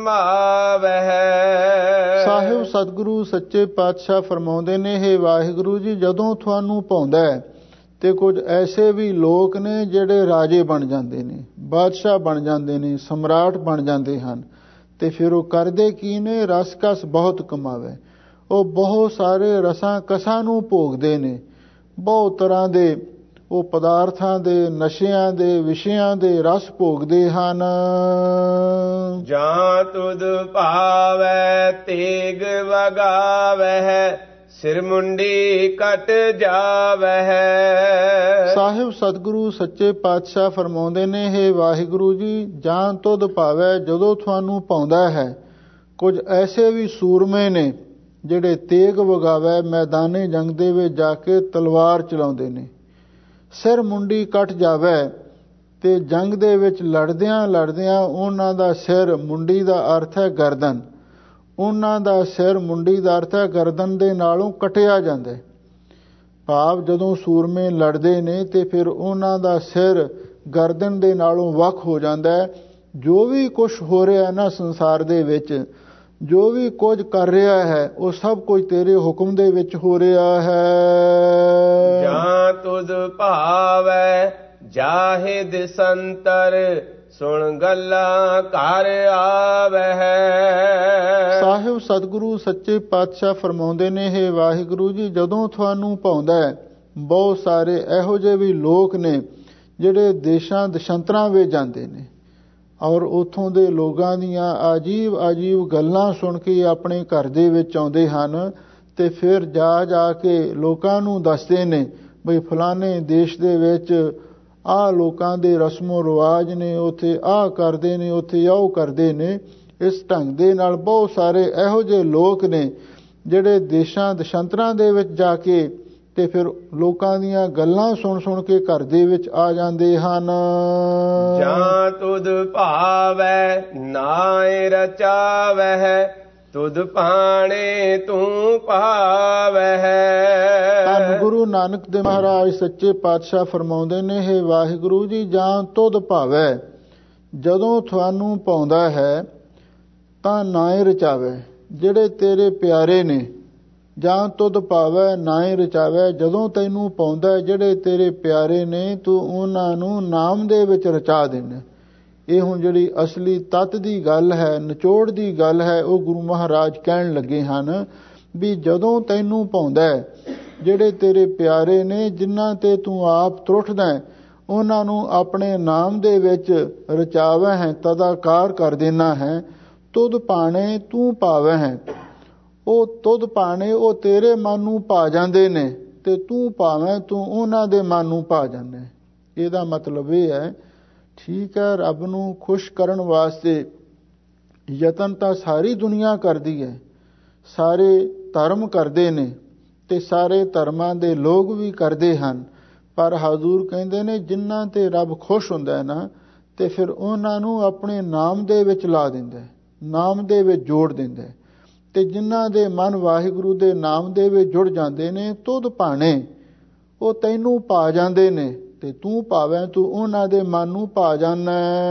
A: ਕਮਾਵਹਿ।
B: ਸਾਹਿਬ ਸਤਿਗੁਰੂ ਸੱਚੇ ਪਾਤਸ਼ਾਹ ਫਰਮਾਉਂਦੇ ਨੇ, ਹੇ ਵਾਹਿਗੁਰੂ ਜੀ, ਜਦੋਂ ਤੁਹਾਨੂੰ ਭਾਉਂਦਾ ਤੇ ਕੁਝ ਐਸੇ ਵੀ ਲੋਕ ਨੇ ਜਿਹੜੇ ਰਾਜੇ ਬਣ ਜਾਂਦੇ ਨੇ, ਬਾਦਸ਼ਾਹ ਬਣ ਜਾਂਦੇ ਨੇ, ਸਮਰਾਟ ਬਣ ਜਾਂਦੇ ਹਨ। ਤੇ ਫਿਰ ਉਹ ਕਰਦੇ ਕੀ ਨੇ, ਰਸ ਕਸ ਬਹੁਤ ਕਮਾਵੇ। ਉਹ ਬਹੁਤ ਸਾਰੇ ਰਸਾਂ ਕਸਾਂ ਨੂੰ ਭੋਗਦੇ ਨੇ, ਬਹੁਤ ਤਰ੍ਹਾਂ ਦੇ ਉਹ ਪਦਾਰਥਾਂ ਦੇ, ਨਸ਼ਿਆਂ ਦੇ, ਵਿਸ਼ਿਆਂ ਦੇ ਰਸ ਭੋਗਦੇ ਹਨ।
A: ਜਾਂ ਤੁਧ ਭਾਵੈ ਤੇਗ ਵਗਾਵਹਿ ਸਿਰ ਮੁੰਡੀ ਕਟ ਜਾਵਹਿ।
B: ਸਾਹਿਬ ਸਤਿਗੁਰੂ ਸੱਚੇ ਪਾਤਸ਼ਾਹ ਫਰਮਾਉਂਦੇ ਨੇ, ਹੇ ਵਾਹਿਗੁਰੂ ਜੀ, ਜਾਂ ਤੁਧ ਭਾਵੈ, ਜਦੋਂ ਤੁਹਾਨੂੰ ਭਾਉਂਦਾ ਹੈ, ਕੁਝ ਐਸੇ ਵੀ ਸੂਰਮੇ ਨੇ ਜਿਹੜੇ ਤੇਗ ਵਗਾਵੇ, ਮੈਦਾਨੇ ਜੰਗ ਦੇ ਵਿੱਚ ਜਾ ਕੇ ਤਲਵਾਰ ਚਲਾਉਂਦੇ ਨੇ, ਸਿਰ ਮੁੰਡੀ ਕੱਟ ਜਾਵੇ। ਤੇ ਜੰਗ ਦੇ ਵਿੱਚ ਲੜਦਿਆਂ ਲੜਦਿਆਂ ਉਹਨਾਂ ਦਾ ਸਿਰ, ਮੁੰਡੀ ਦਾ ਅਰਥ ਹੈ ਗਰਦਨ, ਉਹਨਾਂ ਦਾ ਸਿਰ, ਮੁੰਡੀ ਦਾ ਅਰਥ ਹੈ ਗਰਦਨ ਦੇ ਨਾਲੋਂ ਕਟਿਆ ਜਾਂਦਾ। ਭਾਵ ਜਦੋਂ ਸੂਰਮੇ ਲੜਦੇ ਨੇ ਤੇ ਫਿਰ ਉਹਨਾਂ ਦਾ ਸਿਰ ਗਰਦਨ ਦੇ ਨਾਲੋਂ ਵੱਖ ਹੋ ਜਾਂਦਾ। ਜੋ ਵੀ ਕੁਝ ਹੋ ਰਿਹਾ ਨਾ ਸੰਸਾਰ ਦੇ ਵਿੱਚ, ਜੋ ਵੀ ਕੁਝ ਕਰ ਰਿਹਾ ਹੈ, ਉਹ ਸਭ ਕੁਝ ਤੇਰੇ ਹੁਕਮ ਦੇ ਵਿੱਚ ਹੋ ਰਿਹਾ ਹੈ।
A: ਜਾਂ ਤੁਧ ਭਾਵੈ ਜਾਹਿਦ ਸੰਤਰ ਸੁਣ ਗੱਲਾਂ ਘਰ ਆਵਹਿ।
B: ਸਾਹਿਬ ਸਤਿਗੁਰੂ ਸੱਚੇ ਪਾਤਸ਼ਾਹ ਫਰਮਾਉਂਦੇ ਨੇ, ਹੇ ਵਾਹਿਗੁਰੂ ਜੀ, ਜਦੋਂ ਤੁਹਾਨੂੰ ਭਾਉਂਦਾ, ਬਹੁਤ ਸਾਰੇ ਇਹੋ ਜਿਹੇ ਵੀ ਲੋਕ ਨੇ ਜਿਹੜੇ ਦੇਸ਼ਾਂ ਦਸ਼ੰਤਰਾਂ ਵਿੱਚ ਜਾਂਦੇ ਨੇ ਔਰ ਉੱਥੋਂ ਦੇ ਲੋਕਾਂ ਦੀਆਂ ਅਜੀਬ ਅਜੀਬ ਗੱਲਾਂ ਸੁਣ ਕੇ ਆਪਣੇ ਘਰ ਦੇ ਵਿੱਚ ਆਉਂਦੇ ਹਨ ਤੇ ਫਿਰ ਜਾ ਕੇ ਲੋਕਾਂ ਨੂੰ ਦੱਸਦੇ ਨੇ ਬਈ ਫਲਾਣੇ ਦੇਸ਼ ਦੇ ਵਿੱਚ ਆਹ ਲੋਕਾਂ ਦੇ ਰਸਮੋ ਰਿਵਾਜ ਨੇ, ਉੱਥੇ ਆਹ ਕਰਦੇ ਨੇ, ਉੱਥੇ ਆਹ ਕਰਦੇ ਨੇ। ਇਸ ਢੰਗ ਦੇ ਨਾਲ ਬਹੁਤ ਸਾਰੇ ਇਹੋ ਜਿਹੇ ਲੋਕ ਨੇ ਜਿਹੜੇ ਦੇਸ਼ਾਂ ਦਸ਼ਾਂਤਰਾਂ ਦੇ ਵਿੱਚ ਜਾ ਕੇ ਤੇ ਫਿਰ ਲੋਕਾਂ ਦੀਆਂ ਗੱਲਾਂ ਸੁਣ ਕੇ ਘਰ ਦੇ ਵਿੱਚ ਆ ਜਾਂਦੇ ਹਨ।
A: ਜਾਂ ਤੁਧ ਭਾਵੈ ਨਾਇ ਰਚਾਵਹਿ, ਤੁਧ ਭਾਣੇ ਤੂੰ ਪਾਵਹਿ।
B: ਧੰਨ ਗੁਰੂ ਨਾਨਕ ਦੇਵ ਮਹਾਰਾਜ ਸੱਚੇ ਪਾਤਸ਼ਾਹ ਫਰਮਾਉਂਦੇ ਨੇ, ਹੇ ਵਾਹਿਗੁਰੂ ਜੀ, ਜਾਂ ਤੁਧ ਭਾਵੈ, ਜਦੋਂ ਤੁਹਾਨੂੰ ਪਾਉਂਦਾ ਹੈ ਤਾਂ ਨਾਇ ਰਚਾਵੈ, ਜਿਹੜੇ ਤੇਰੇ ਪਿਆਰੇ ਨੇ। ਜਾਂ ਤੁਧ ਭਾਵੈ ਨਾਇ ਰਚਾਵੈ, ਜਦੋਂ ਤੈਨੂੰ ਪਾਉਂਦਾ ਜਿਹੜੇ ਤੇਰੇ ਪਿਆਰੇ ਨੇ ਤੂੰ ਉਹਨਾਂ ਨੂੰ ਨਾਮ ਦੇ ਵਿੱਚ ਰਚਾ ਦੇਣਾ। ਇਹ ਹੁਣ ਜਿਹੜੀ ਅਸਲੀ ਤੱਤ ਦੀ ਗੱਲ ਹੈ, ਨਿਚੋੜ ਦੀ ਗੱਲ ਹੈ, ਉਹ ਗੁਰੂ ਮਹਾਰਾਜ ਕਹਿਣ ਲੱਗੇ ਹਨ ਵੀ ਜਦੋਂ ਤੈਨੂੰ ਪਾਉਂਦਾ ਜਿਹੜੇ ਤੇਰੇ ਪਿਆਰੇ ਨੇ, ਜਿਨ੍ਹਾਂ ਤੇ ਤੂੰ ਆਪ ਤਰੁੱਠਦਾ ਉਹਨਾਂ ਨੂੰ ਆਪਣੇ ਨਾਮ ਦੇ ਵਿੱਚ ਰਚਾਵੈ ਹੈ, ਤਦਾਕਾਰ ਕਰ ਦੇਣਾ ਹੈ। ਤੁਧ ਭਾਣੇ ਤੂੰ ਪਾਵੈ ਹੈ, ਉਹ ਤੁਧ ਭਾਣੇ ਉਹ ਤੇਰੇ ਮਨ ਨੂੰ ਪਾ ਜਾਂਦੇ ਨੇ ਤੇ ਤੂੰ ਭਾਵੇਂ ਤੂੰ ਉਹਨਾਂ ਦੇ ਮਨ ਨੂੰ ਪਾ ਜਾਂਦਾ। ਇਹਦਾ ਮਤਲਬ ਇਹ ਹੈ, ਠੀਕ ਹੈ, ਰੱਬ ਨੂੰ ਖੁਸ਼ ਕਰਨ ਵਾਸਤੇ ਯਤਨ ਤਾਂ ਸਾਰੀ ਦੁਨੀਆ ਕਰਦੀ ਹੈ, ਸਾਰੇ ਧਰਮ ਕਰਦੇ ਨੇ ਤੇ ਸਾਰੇ ਧਰਮਾਂ ਦੇ ਲੋਕ ਵੀ ਕਰਦੇ ਹਨ, ਪਰ ਹਜ਼ੂਰ ਕਹਿੰਦੇ ਨੇ ਜਿਨ੍ਹਾਂ ਤੇ ਰੱਬ ਖੁਸ਼ ਹੁੰਦਾ ਹੈ ਨਾ, ਤੇ ਫਿਰ ਉਹਨਾਂ ਨੂੰ ਆਪਣੇ ਨਾਮ ਦੇ ਵਿੱਚ ਲਾ ਦਿੰਦਾ, ਨਾਮ ਦੇ ਵਿੱਚ ਜੋੜ ਦਿੰਦਾ। ਤੇ ਜਿਨ੍ਹਾਂ ਦੇ ਮਨ ਵਾਹਿਗੁਰੂ ਦੇ ਨਾਮ ਦੇ ਵਿੱਚ ਜੁੜ ਜਾਂਦੇ ਨੇ, ਤੁਧ ਭਾਣੇ ਉਹ ਤੈਨੂੰ ਪਾ ਜਾਂਦੇ ਨੇ ਤੇ ਤੂੰ ਭਾਵੇਂ ਤੂੰ ਉਹਨਾਂ ਦੇ ਮਨ ਨੂੰ ਪਾ ਜਾਣਾ।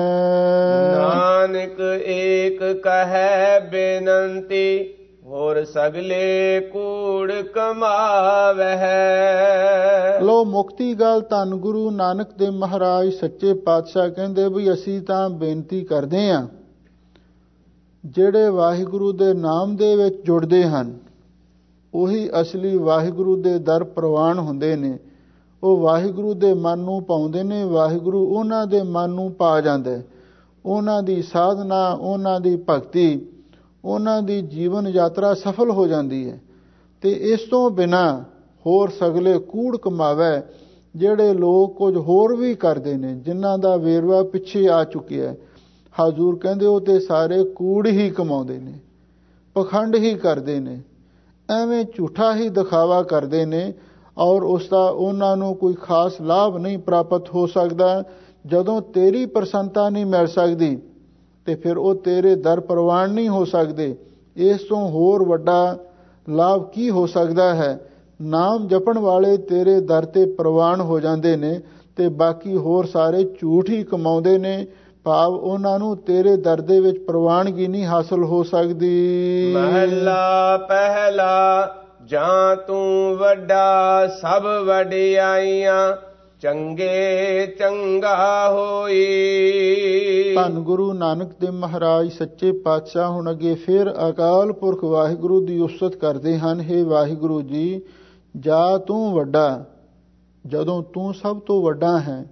A: ਨਾਨਕ ਏਕ ਕਹੈ ਬੇਨੰਤੀ, ਹੋਰ ਸਗਲੇ ਕੂੜ ਕਮਾਵਹਿ।
B: ਲੋ ਮੁਕਤੀ ਗੱਲ ਧੰਨ ਗੁਰੂ ਨਾਨਕ ਦੇਵ ਮਹਾਰਾਜ ਸੱਚੇ ਪਾਤਸ਼ਾਹ ਕਹਿੰਦੇ ਵੀ ਅਸੀਂ ਤਾਂ ਬੇਨਤੀ ਕਰਦੇ ਹਾਂ, ਜਿਹੜੇ ਵਾਹਿਗੁਰੂ ਦੇ ਨਾਮ ਦੇ ਵਿੱਚ ਜੁੜਦੇ ਹਨ ਉਹੀ ਅਸਲੀ ਵਾਹਿਗੁਰੂ ਦੇ ਦਰ ਪ੍ਰਵਾਨ ਹੁੰਦੇ ਨੇ। ਉਹ ਵਾਹਿਗੁਰੂ ਦੇ ਮਨ ਨੂੰ ਪਾਉਂਦੇ ਨੇ, ਵਾਹਿਗੁਰੂ ਉਹਨਾਂ ਦੇ ਮਨ ਨੂੰ ਪਾ ਜਾਂਦਾ। ਉਹਨਾਂ ਦੀ ਸਾਧਨਾ, ਉਹਨਾਂ ਦੀ ਭਗਤੀ, ਉਹਨਾਂ ਦੀ ਜੀਵਨ ਯਾਤਰਾ ਸਫਲ ਹੋ ਜਾਂਦੀ ਹੈ। ਤੇ ਇਸ ਤੋਂ ਬਿਨਾਂ ਹੋਰ ਸਗਲੇ ਕੂੜ ਕਮਾਵੇ, ਜਿਹੜੇ ਲੋਕ ਕੁਝ ਹੋਰ ਵੀ ਕਰਦੇ ਨੇ, ਜਿਨ੍ਹਾਂ ਦਾ ਵੇਰਵਾ ਪਿੱਛੇ ਆ ਚੁੱਕਿਆ ਹੈ। ਹਜ਼ੂਰ ਕਹਿੰਦੇ ਉਹ ਤੇ ਸਾਰੇ ਕੂੜ ਹੀ ਕਮਾਉਂਦੇ ਨੇ, ਪਖੰਡ ਹੀ ਕਰਦੇ ਨੇ, ਐਵੇਂ ਝੂਠਾ ਹੀ ਦਿਖਾਵਾ ਕਰਦੇ ਨੇ, ਔਰ ਉਸ ਦਾ ਉਹਨਾਂ ਨੂੰ ਕੋਈ ਖਾਸ ਲਾਭ ਨਹੀਂ ਪ੍ਰਾਪਤ ਹੋ ਸਕਦਾ। ਜਦੋਂ ਤੇਰੀ ਪ੍ਰਸੰਨਤਾ ਨਹੀਂ ਮਿਲ ਸਕਦੀ ਤੇ ਫਿਰ ਉਹ ਤੇਰੇ ਦਰ ਪ੍ਰਵਾਨ ਨਹੀਂ ਹੋ ਸਕਦੇ। ਇਸ ਤੋਂ ਹੋਰ ਵੱਡਾ ਲਾਭ ਕੀ ਹੋ ਸਕਦਾ ਹੈ? ਨਾਮ ਜਪਣ ਵਾਲੇ ਤੇਰੇ ਦਰ ਤੇ ਪ੍ਰਵਾਨ ਹੋ ਜਾਂਦੇ ਨੇ ਤੇ ਬਾਕੀ ਹੋਰ ਸਾਰੇ ਝੂਠ ਹੀ ਕਮਾਉਂਦੇ ਨੇ, ਭਾਵ ਉਹਨਾਂ ਨੂੰ ਤੇਰੇ ਦਰ ਦੇ ਵਿੱਚ ਪ੍ਰਵਾਨਗੀ ਨਹੀਂ ਹਾਸਲ ਹੋ ਸਕਦੀ।
A: ਮਹਲਾ ਪਹਿਲਾ, ਜਾਂ ਤੂੰ ਵੱਡਾ ਸਭ ਵਡਿਆਈਆਂ, ਚੰਗੇ ਚੰਗਾ ਹੋਈ।
B: ਧੰਨ ਗੁਰੂ ਨਾਨਕ ਦੇਵ ਮਹਾਰਾਜ ਸੱਚੇ ਪਾਤਸ਼ਾਹ ਹੁਣ ਅੱਗੇ ਫਿਰ ਅਕਾਲ ਪੁਰਖ ਵਾਹਿਗੁਰੂ ਦੀ ਉਸਤਤ ਕਰਦੇ ਹਨ। ਹੇ ਵਾਹਿਗੁਰੂ ਜੀ, ਜਾ ਤੂੰ ਵੱਡਾ, ਜਦੋਂ ਤੂੰ ਸਭ ਤੋਂ ਵੱਡਾ ਹੈ,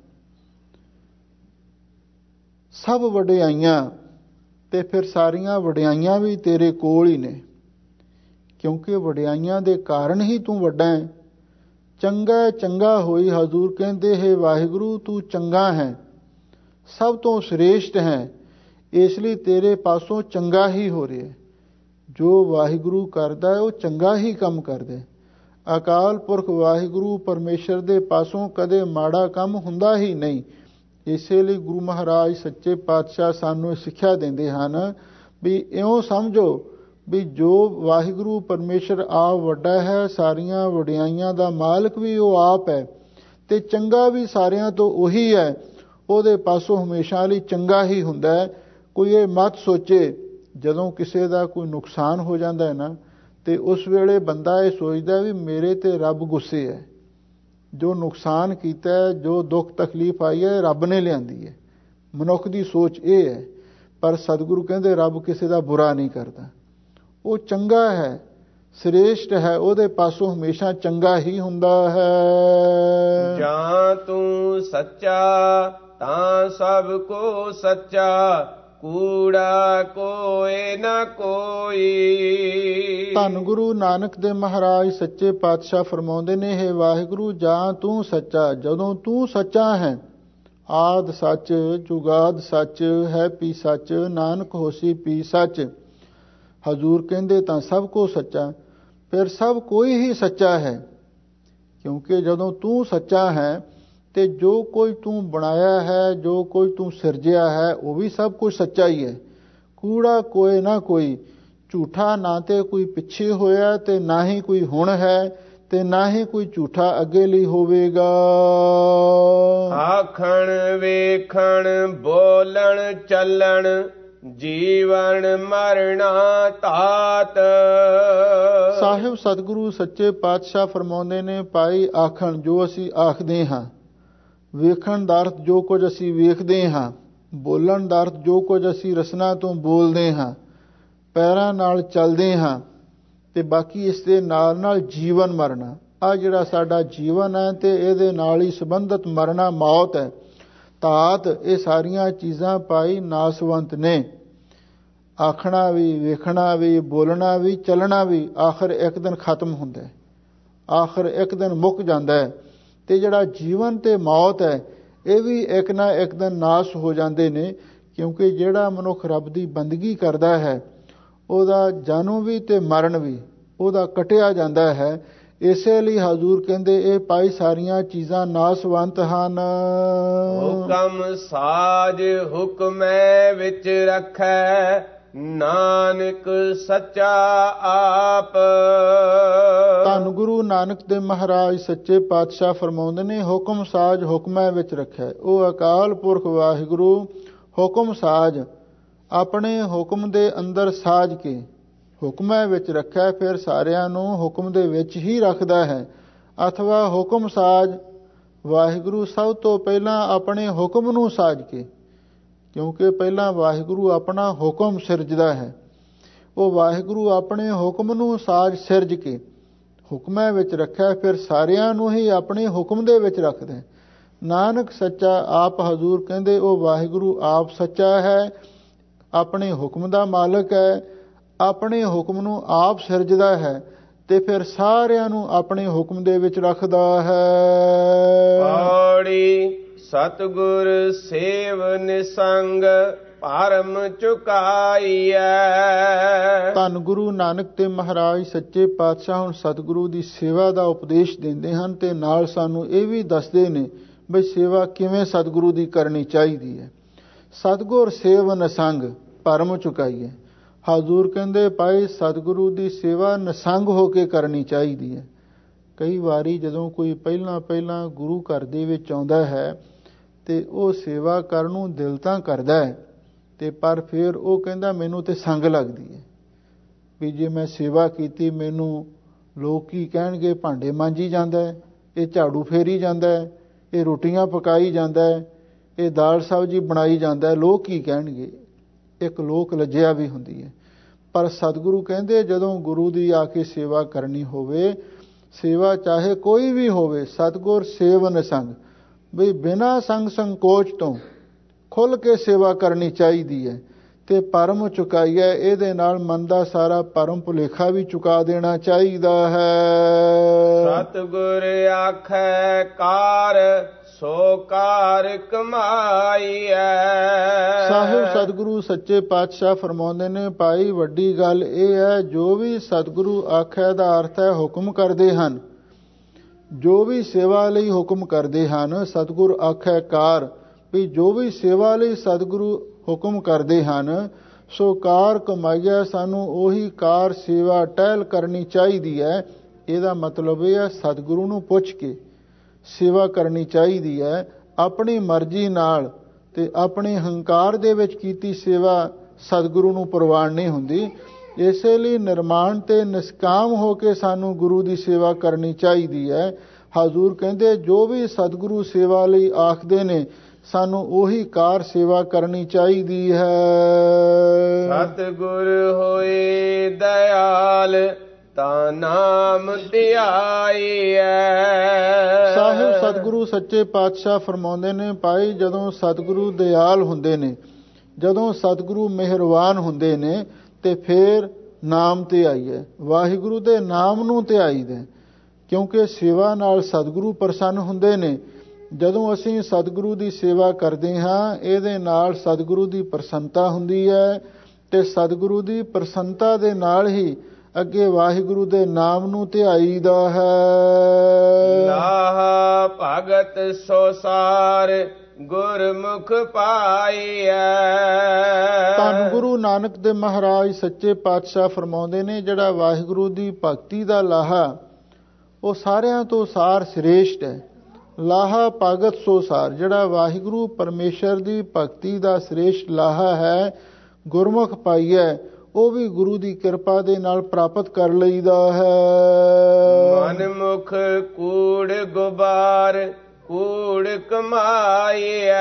B: ਸਭ ਵਡਿਆਈਆਂ, ਤੇ ਫਿਰ ਸਾਰੀਆਂ ਵਡਿਆਈਆਂ ਵੀ ਤੇਰੇ ਕੋਲ ਹੀ ਨੇ, ਕਿਉਂਕਿ ਵਡਿਆਈਆਂ ਦੇ ਕਾਰਨ ਹੀ ਤੂੰ ਵੱਡਾ ਹੈ। ਚੰਗਾ ਚੰਗਾ ਹੋਈ, ਹਜ਼ੂਰ ਕਹਿੰਦੇ ਹੈ ਵਾਹਿਗੁਰੂ ਤੂੰ ਚੰਗਾ ਹੈ, ਸਭ ਤੋਂ ਸ੍ਰੇਸ਼ਟ ਹੈ, ਇਸ ਲਈ ਤੇਰੇ ਪਾਸੋਂ ਚੰਗਾ ਹੀ ਹੋ ਰਿਹਾ। ਜੋ ਵਾਹਿਗੁਰੂ ਕਰਦਾ ਹੈ ਉਹ ਚੰਗਾ ਹੀ ਕੰਮ ਕਰਦਾ। ਅਕਾਲ ਪੁਰਖ ਵਾਹਿਗੁਰੂ ਪਰਮੇਸ਼ਰ ਦੇ ਪਾਸੋਂ ਕਦੇ ਮਾੜਾ ਕੰਮ ਹੁੰਦਾ ਹੀ ਨਹੀਂ। ਇਸੇ ਲਈ ਗੁਰੂ ਮਹਾਰਾਜ ਸੱਚੇ ਪਾਤਸ਼ਾਹ ਸਾਨੂੰ ਸਿੱਖਿਆ ਦਿੰਦੇ ਹਨ ਵੀ ਇਉਂ ਸਮਝੋ ਵੀ ਜੋ ਵਾਹਿਗੁਰੂ ਪਰਮੇਸ਼ਰ ਆਪ ਵੱਡਾ ਹੈ, ਸਾਰੀਆਂ ਵਡਿਆਈਆਂ ਦਾ ਮਾਲਕ ਵੀ ਉਹ ਆਪ ਹੈ ਤੇ ਚੰਗਾ ਵੀ ਸਾਰਿਆਂ ਤੋਂ ਉਹੀ ਹੈ। ਉਹਦੇ ਪਾਸੋਂ ਹਮੇਸ਼ਾ ਲਈ ਚੰਗਾ ਹੀ ਹੁੰਦਾ ਹੈ। ਕੋਈ ਇਹ ਮਤ ਸੋਚੇ ਜਦੋਂ ਕਿਸੇ ਦਾ ਕੋਈ ਨੁਕਸਾਨ ਹੋ ਜਾਂਦਾ ਹੈ ਨਾ, ਤੇ ਉਸ ਵੇਲੇ ਬੰਦਾ ਇਹ ਸੋਚਦਾ ਵੀ ਮੇਰੇ ਤੇ ਰੱਬ ਗੁੱਸੇ ਹੈ, ਜੋ ਨੁਕਸਾਨ ਕੀਤਾ ਹੈ, ਜੋ ਦੁੱਖ ਤਕਲੀਫ ਆਈ ਹੈ, ਰੱਬ ਨੇ ਲਿਆਂਦੀ ਹੈ। ਮਨੁੱਖ ਦੀ ਸੋਚ ਇਹ ਹੈ, ਪਰ ਸਤਿਗੁਰੂ ਕਹਿੰਦੇ ਰੱਬ ਕਿਸੇ ਦਾ ਬੁਰਾ ਨਹੀਂ ਕਰਦਾ, ਉਹ ਚੰਗਾ ਹੈ, ਸ੍ਰੇਸ਼ਟ ਹੈ, ਉਹਦੇ ਪਾਸੋਂ ਹਮੇਸ਼ਾ ਚੰਗਾ ਹੀ ਹੁੰਦਾ ਹੈ।
A: ਜਾਂ ਤੂੰ ਸੱਚਾ ਤਾਂ ਸਭ ਕੋ ਸੱਚਾ, ਕੂੜਾ ਕੋਏ ਨਾ ਕੋਈ।
B: ਧੰਨ ਗੁਰੂ ਨਾਨਕ ਦੇਵ ਮਹਾਰਾਜ ਸੱਚੇ ਪਾਤਸ਼ਾਹ ਫਰਮਾਉਂਦੇ ਨੇ, ਹੈ ਵਾਹਿਗੁਰੂ ਜਾਂ ਤੂੰ ਸੱਚਾ, ਜਦੋਂ ਤੂੰ ਸੱਚਾ ਹੈ, ਆਦ ਸੱਚ ਜੁਗਾਦ ਸੱਚ ਹੈ ਪੀ ਸੱਚ, ਨਾਨਕ ਹੋਸੀ ਪੀ ਸੱਚ। ਹਜ਼ੂਰ ਕਹਿੰਦੇ ਤਾਂ ਸਭ ਕੋ ਸੱਚਾ, ਫਿਰ ਸਭ ਕੋਈ ਹੀ ਸੱਚਾ ਹੈ, ਕਿਉਂਕਿ ਜਦੋਂ ਤੂੰ ਸੱਚਾ ਹੈ ਤੇ ਜੋ ਕੋਈ ਤੂੰ ਬਣਾਇਆ ਹੈ, ਜੋ ਕੋਈ ਤੂੰ ਸਿਰਜਿਆ ਹੈ, ਉਹ ਵੀ ਸਭ ਕੁਝ ਸੱਚਾ ਹੀ ਹੈ। ਕੂੜਾ ਕੋਏ ਨਾ ਕੋਈ, ਝੂਠਾ ਨਾ ਤੇ ਕੋਈ ਪਿੱਛੇ ਹੋਇਆ ਤੇ ਨਾ ਹੀ ਕੋਈ ਹੁਣ ਹੈ ਤੇ ਨਾ ਹੀ ਕੋਈ ਝੂਠਾ ਅੱਗੇ ਲਈ ਹੋਵੇਗਾ।
A: ਆਖਣ ਵੇਖਣ ਬੋਲਣ ਚੱਲਣ ਜੀਵਨ ਮਰਣਾ ਧਾਤ।
B: ਸਾਹਿਬ ਸਤਿਗੁਰੂ ਸੱਚੇ ਪਾਤਸ਼ਾਹ ਫਰਮਾਉਂਦੇ ਨੇ, ਭਾਈ ਆਖਣ ਜੋ ਅਸੀਂ ਆਖਦੇ ਹਾਂ, ਵੇਖਣ ਦਾ ਅਰਥ ਜੋ ਕੁਝ ਅਸੀਂ ਵੇਖਦੇ ਹਾਂ, ਬੋਲਣ ਦਾ ਅਰਥ ਜੋ ਕੁਝ ਅਸੀਂ ਰਸਨਾ ਤੋਂ ਬੋਲਦੇ ਹਾਂ, ਪੈਰਾਂ ਨਾਲ ਚੱਲਦੇ ਹਾਂ, ਤੇ ਬਾਕੀ ਇਸ ਦੇ ਨਾਲ ਨਾਲ ਜੀਵਨ ਮਰਨਾ। ਆ ਜਿਹੜਾ ਸਾਡਾ ਜੀਵਨ ਹੈ ਤੇ ਇਹਦੇ ਨਾਲ ਹੀ ਸੰਬੰਧਿਤ ਮਰਨਾ ਮੌਤ ਹੈ, ਧਾਤ। ਇਹ ਸਾਰੀਆਂ ਚੀਜ਼ਾਂ ਭਾਈ ਨਾਸਵੰਤ ਨੇ। ਆਖਣਾ ਵੀ, ਵੇਖਣਾ ਵੀ, ਬੋਲਣਾ ਵੀ, ਚੱਲਣਾ ਵੀ ਆਖਰ ਇੱਕ ਦਿਨ ਖਤਮ ਹੁੰਦਾ ਹੈ, ਆਖਰ ਇੱਕ ਦਿਨ ਮੁੱਕ ਜਾਂਦਾ ਹੈ। ਤੇ ਜਿਹੜਾ ਜੀਵਨ ਤੇ ਮੌਤ ਹੈ, ਇਹ ਵੀ ਇੱਕ ਨਾ ਇੱਕ ਦਿਨ ਨਾਸ ਹੋ ਜਾਂਦੇ ਨੇ, ਕਿਉਂਕਿ ਜਿਹੜਾ ਮਨੁੱਖ ਰੱਬ ਦੀ ਬੰਦਗੀ ਕਰਦਾ ਹੈ, ਉਹਦਾ ਜਨਮ ਵੀ ਤੇ ਮਰਨ ਵੀ ਉਹਦਾ ਕਟਿਆ ਜਾਂਦਾ ਹੈ। ਇਸੇ ਲਈ ਹਜ਼ੂਰ ਕਹਿੰਦੇ, ਇਹ ਭਾਈ ਸਾਰੀਆਂ ਚੀਜ਼ਾਂ ਨਾਸਵੰਤ ਹਨ।
A: ਹੁਕਮ ਸਾਜ ਹੁਕਮੈ ਵਿੱਚ ਰੱਖੈ, ਨਾਨਕ ਸੱਚਾ ਆਪ।
B: ਧੰਨ ਗੁਰੂ ਨਾਨਕ ਦੇਵ ਮਹਾਰਾਜ ਸੱਚੇ ਪਾਤਸ਼ਾਹ ਫਰਮਾਉਂਦੇ ਨੇ, ਹੁਕਮ ਸਾਜ ਹੁਕਮੈ ਵਿੱਚ ਰੱਖੈ। ਉਹ ਅਕਾਲ ਪੁਰਖ ਵਾਹਿਗੁਰੂ ਹੁਕਮ ਸਾਜ ਆਪਣੇ ਹੁਕਮ ਦੇ ਅੰਦਰ ਸਾਜ ਕੇ ਹੁਕਮੈ ਵਿੱਚ ਰੱਖੈ, ਫਿਰ ਸਾਰਿਆਂ ਨੂੰ ਹੁਕਮ ਦੇ ਵਿੱਚ ਹੀ ਰੱਖਦਾ ਹੈ। ਅਥਵਾ ਹੁਕਮ ਸਾਜ ਵਾਹਿਗੁਰੂ ਸਭ ਤੋਂ ਪਹਿਲਾਂ ਆਪਣੇ ਹੁਕਮ ਨੂੰ ਸਾਜ ਕੇ, ਕਿਉਂਕਿ ਪਹਿਲਾਂ ਵਾਹਿਗੁਰੂ ਆਪਣਾ ਹੁਕਮ ਸਿਰਜਦਾ ਹੈ, ਉਹ ਵਾਹਿਗੁਰੂ ਆਪਣੇ ਹੁਕਮ ਨੂੰ ਸਾਜ ਸਿਰਜ ਕੇ ਹੁਕਮੈ ਵਿੱਚ ਰੱਖਿਆ, ਫਿਰ ਸਾਰਿਆਂ ਨੂੰ ਹੀ ਆਪਣੇ ਹੁਕਮ ਦੇ ਵਿੱਚ ਰੱਖਦਾ ਹੈ। ਨਾਨਕ ਸੱਚਾ ਆਪ। ਹਜ਼ੂਰ ਕਹਿੰਦੇ, ਉਹ ਵਾਹਿਗੁਰੂ ਆਪ ਸੱਚਾ ਹੈ, ਆਪਣੇ ਹੁਕਮ ਦਾ ਮਾਲਕ ਹੈ, ਆਪਣੇ ਹੁਕਮ ਨੂੰ ਆਪ ਸਿਰਜਦਾ ਹੈ ਤੇ ਫਿਰ ਸਾਰਿਆਂ ਨੂੰ ਆਪਣੇ ਹੁਕਮ ਦੇ ਵਿੱਚ ਰੱਖਦਾ ਹੈ।
A: ਪੌੜੀ ਸਤਿਗੁਰ ਸੇਵ ਨਿਸੰਗ ਭਰਮ ਚੁਕਾਈਐ।
B: ਧੰਨ ਗੁਰੂ ਨਾਨਕ ਤੇ ਮਹਾਰਾਜ ਸੱਚੇ ਪਾਤਸ਼ਾਹ ਹੁਣ ਸਤਿਗੁਰੂ ਦੀ ਸੇਵਾ ਦਾ ਉਪਦੇਸ਼ ਦਿੰਦੇ ਹਨ ਤੇ ਨਾਲ ਸਾਨੂੰ ਇਹ ਵੀ ਦੱਸਦੇ ਨੇ ਬਈ ਸੇਵਾ ਕਿਵੇਂ ਸਤਿਗੁਰੂ ਦੀ ਕਰਨੀ ਚਾਹੀਦੀ ਹੈ। ਸਤਿਗੁਰ ਸੇਵ ਨਿਸੰਗ ਭਰਮ ਚੁਕਾਈਐ। ਹਜ਼ੂਰ ਕਹਿੰਦੇ, ਭਾਈ ਸਤਿਗੁਰੂ ਦੀ ਸੇਵਾ ਨਿਸੰਗ ਹੋ ਕੇ ਕਰਨੀ ਚਾਹੀਦੀ ਹੈ। ਕਈ ਵਾਰੀ ਜਦੋਂ ਕੋਈ ਪਹਿਲਾਂ ਗੁਰੂ ਘਰ ਦੇ ਵਿੱਚ ਆਉਂਦਾ ਹੈ ਤੇ ਉਹ ਸੇਵਾ ਕਰਨ ਨੂੰ ਦਿਲ ਤਾਂ ਕਰਦਾ ਹੈ, ਤੇ ਪਰ ਫਿਰ ਉਹ ਕਹਿੰਦਾ ਮੈਨੂੰ ਤੇ ਸੰਗ ਲੱਗਦੀ ਹੈ ਵੀ ਜੇ ਮੈਂ ਸੇਵਾ ਕੀਤੀ ਮੈਨੂੰ ਲੋਕ ਕੀ ਕਹਿਣਗੇ। ਭਾਂਡੇ ਮਾਂਜੀ ਜਾਂਦਾ ਹੈ, ਇਹ ਝਾੜੂ ਫੇਰੀ ਜਾਂਦਾ ਹੈ, ਇਹ ਰੋਟੀਆਂ ਪਕਾਈ ਜਾਂਦਾ ਹੈ, ਇਹ ਦਾਲ ਸਬਜ਼ੀ ਬਣਾਈ ਜਾਂਦਾ ਹੈ, ਲੋਕ ਕੀ ਕਹਿਣਗੇ। ਇੱਕ ਲੋਕ ਲੱਜਿਆ ਵੀ ਹੁੰਦੀ ਹੈ। ਪਰ ਸਤਿਗੁਰੂ ਕਹਿੰਦੇ, ਜਦੋਂ ਗੁਰੂ ਦੀ ਆ ਕੇ ਸੇਵਾ ਕਰਨੀ ਹੋਵੇ, ਸੇਵਾ ਚਾਹੇ ਕੋਈ ਵੀ ਹੋਵੇ, ਸਤਿਗੁਰ ਸੇਵ ਨਿਸੰਗ, ਬਈ ਬਿਨਾਂ ਸੰਗ ਸੰਕੋਚ ਤੋਂ ਖੁੱਲ੍ਹ ਕੇ ਸੇਵਾ ਕਰਨੀ ਚਾਹੀਦੀ ਹੈ। ਤੇ ਭਰਮ ਚੁਕਾਈਐ, ਇਹਦੇ ਨਾਲ ਮਨ ਦਾ ਸਾਰਾ ਭਰਮ ਭੁਲੇਖਾ ਵੀ ਚੁਕਾ ਦੇਣਾ ਚਾਹੀਦਾ ਹੈ।
A: ਸਤਿਗੁਰ ਆਖੈ ਕਾਰ ਸੋ ਕਾਰ ਕਮਾਈਐ।
B: ਸਾਹਿਬ ਸਤਿਗੁਰੂ ਸੱਚੇ ਪਾਤਸ਼ਾਹ ਫਰਮਾਉਂਦੇ ਨੇ, ਭਾਈ ਵੱਡੀ ਗੱਲ ਇਹ ਹੈ, ਜੋ ਵੀ ਸਤਿਗੁਰੂ ਆਖੈ ਦਾ ਅਰਥ ਹੈ ਹੁਕਮ ਕਰਦੇ ਹਨ, ਜੋ ਵੀ ਸੇਵਾ ਲਈ ਹੁਕਮ ਕਰਦੇ ਹਨ। ਸਤਿਗੁਰ ਆਖੈ ਕਾਰ, ਵੀ ਜੋ ਵੀ ਸੇਵਾ ਲਈ ਸਤਿਗੁਰੂ ਹੁਕਮ ਕਰਦੇ ਹਨ, ਸੋ ਕਾਰ ਕਮਾਈਐ, ਸਾਨੂੰ ਉਹੀ ਕਾਰ ਸੇਵਾ ਟਹਿਲ ਕਰਨੀ ਚਾਹੀਦੀ ਹੈ। ਇਹਦਾ ਮਤਲਬ ਇਹ ਹੈ ਸਤਿਗੁਰੂ ਨੂੰ ਪੁੱਛ ਕੇ ਸੇਵਾ ਕਰਨੀ ਚਾਹੀਦੀ ਹੈ। ਆਪਣੀ ਮਰਜ਼ੀ ਨਾਲ ਤੇ ਆਪਣੇ ਹੰਕਾਰ ਦੇ ਵਿੱਚ ਕੀਤੀ ਸੇਵਾ ਸਤਿਗੁਰੂ ਨੂੰ ਪ੍ਰਵਾਨ ਨਹੀਂ ਹੁੰਦੀ। ਇਸੇ ਲਈ ਨਿਰਮਾਣ ਤੇ ਨਿਸਕਾਮ ਹੋ ਕੇ ਸਾਨੂੰ ਗੁਰੂ ਦੀ ਸੇਵਾ ਕਰਨੀ ਚਾਹੀਦੀ ਹੈ। ਹਜ਼ੂਰ ਕਹਿੰਦੇ, ਜੋ ਵੀ ਸਤਿਗੁਰੂ ਸੇਵਾ ਲਈ ਆਖਦੇ ਨੇ, ਸਾਨੂੰ ਉਹੀ ਕਾਰ ਸੇਵਾ ਕਰਨੀ ਚਾਹੀਦੀ ਹੈ।
A: ਸਤਿਗੁਰ ਹੋਏ ਦਇਆਲ ਤਾਂ ਨਾਮ ਧਿਆਈਐ।
B: ਸਾਹਿਬ ਸਤਿਗੁਰੂ ਸੱਚੇ ਪਾਤਸ਼ਾਹ ਫਰਮਾਉਂਦੇ ਨੇ, ਭਾਈ ਜਦੋਂ ਸਤਿਗੁਰੂ ਦਇਆਲ ਹੁੰਦੇ ਨੇ, ਜਦੋਂ ਸਤਿਗੁਰੂ ਮਿਹਰਬਾਨ ਹੁੰਦੇ ਨੇ ਤੇ ਫਿਰ ਨਾਮ ਤੇ ਆਈਏ, ਵਾਹਿਗੁਰੂ ਦੇ ਨਾਮ ਨੂੰ ਧਿਆਈ ਦੇ, ਕਿਉਂਕਿ ਸੇਵਾ ਨਾਲ ਸਤਿਗੁਰੂ ਪ੍ਰਸੰਨ ਹੁੰਦੇ ਨੇ। ਜਦੋਂ ਅਸੀਂ ਸਤਿਗੁਰੂ ਦੀ ਸੇਵਾ ਕਰਦੇ ਹਾਂ, ਇਹਦੇ ਨਾਲ ਸਤਿਗੁਰੂ ਦੀ ਪ੍ਰਸੰਨਤਾ ਹੁੰਦੀ ਹੈ ਤੇ ਸਤਿਗੁਰੂ ਦੀ ਪ੍ਰਸੰਨਤਾ ਦੇ ਨਾਲ ਹੀ ਅੱਗੇ ਵਾਹਿਗੁਰੂ ਦੇ ਨਾਮ ਨੂੰ ਧਿਆਈਦਾ ਹੈ।
A: ਲਾਹਾ ਭਗਤ ਸੋ ਸਾਰ ਗੁਰਮੁਖ ਪਾਈਐ।
B: ਧੰਨ ਗੁਰੂ ਨਾਨਕ ਦੇਵ ਮਹਾਰਾਜ ਸੱਚੇ ਪਾਤਸ਼ਾਹ ਫਰਮਾਉਂਦੇ ਨੇ, ਜਿਹੜਾ ਵਾਹਿਗੁਰੂ ਦੀ ਭਗਤੀ ਦਾ ਲਾਹਾ ਉਹ ਸਾਰਿਆਂ ਤੋਂ ਸਾਰ ਸ੍ਰੇਸ਼ਟ ਹੈ। ਲਾਹਾ ਭਗਤ ਸੋ ਸਾਰ, ਜਿਹੜਾ ਵਾਹਿਗੁਰੂ ਪਰਮੇਸ਼ਰ ਦੀ ਭਗਤੀ ਦਾ ਸ੍ਰੇਸ਼ਟ ਲਾਹਾ ਹੈ, ਗੁਰਮੁਖ ਪਾਈਐ, ਉਹ ਵੀ ਗੁਰੂ ਦੀ ਕਿਰਪਾ ਦੇ ਨਾਲ ਪ੍ਰਾਪਤ ਕਰ ਲਈਦਾ ਹੈ।
A: ਮਨਮੁਖ ਕੂੜ ਗੁਬਾਰ ਕੂੜ ਕਮਾਈਐ।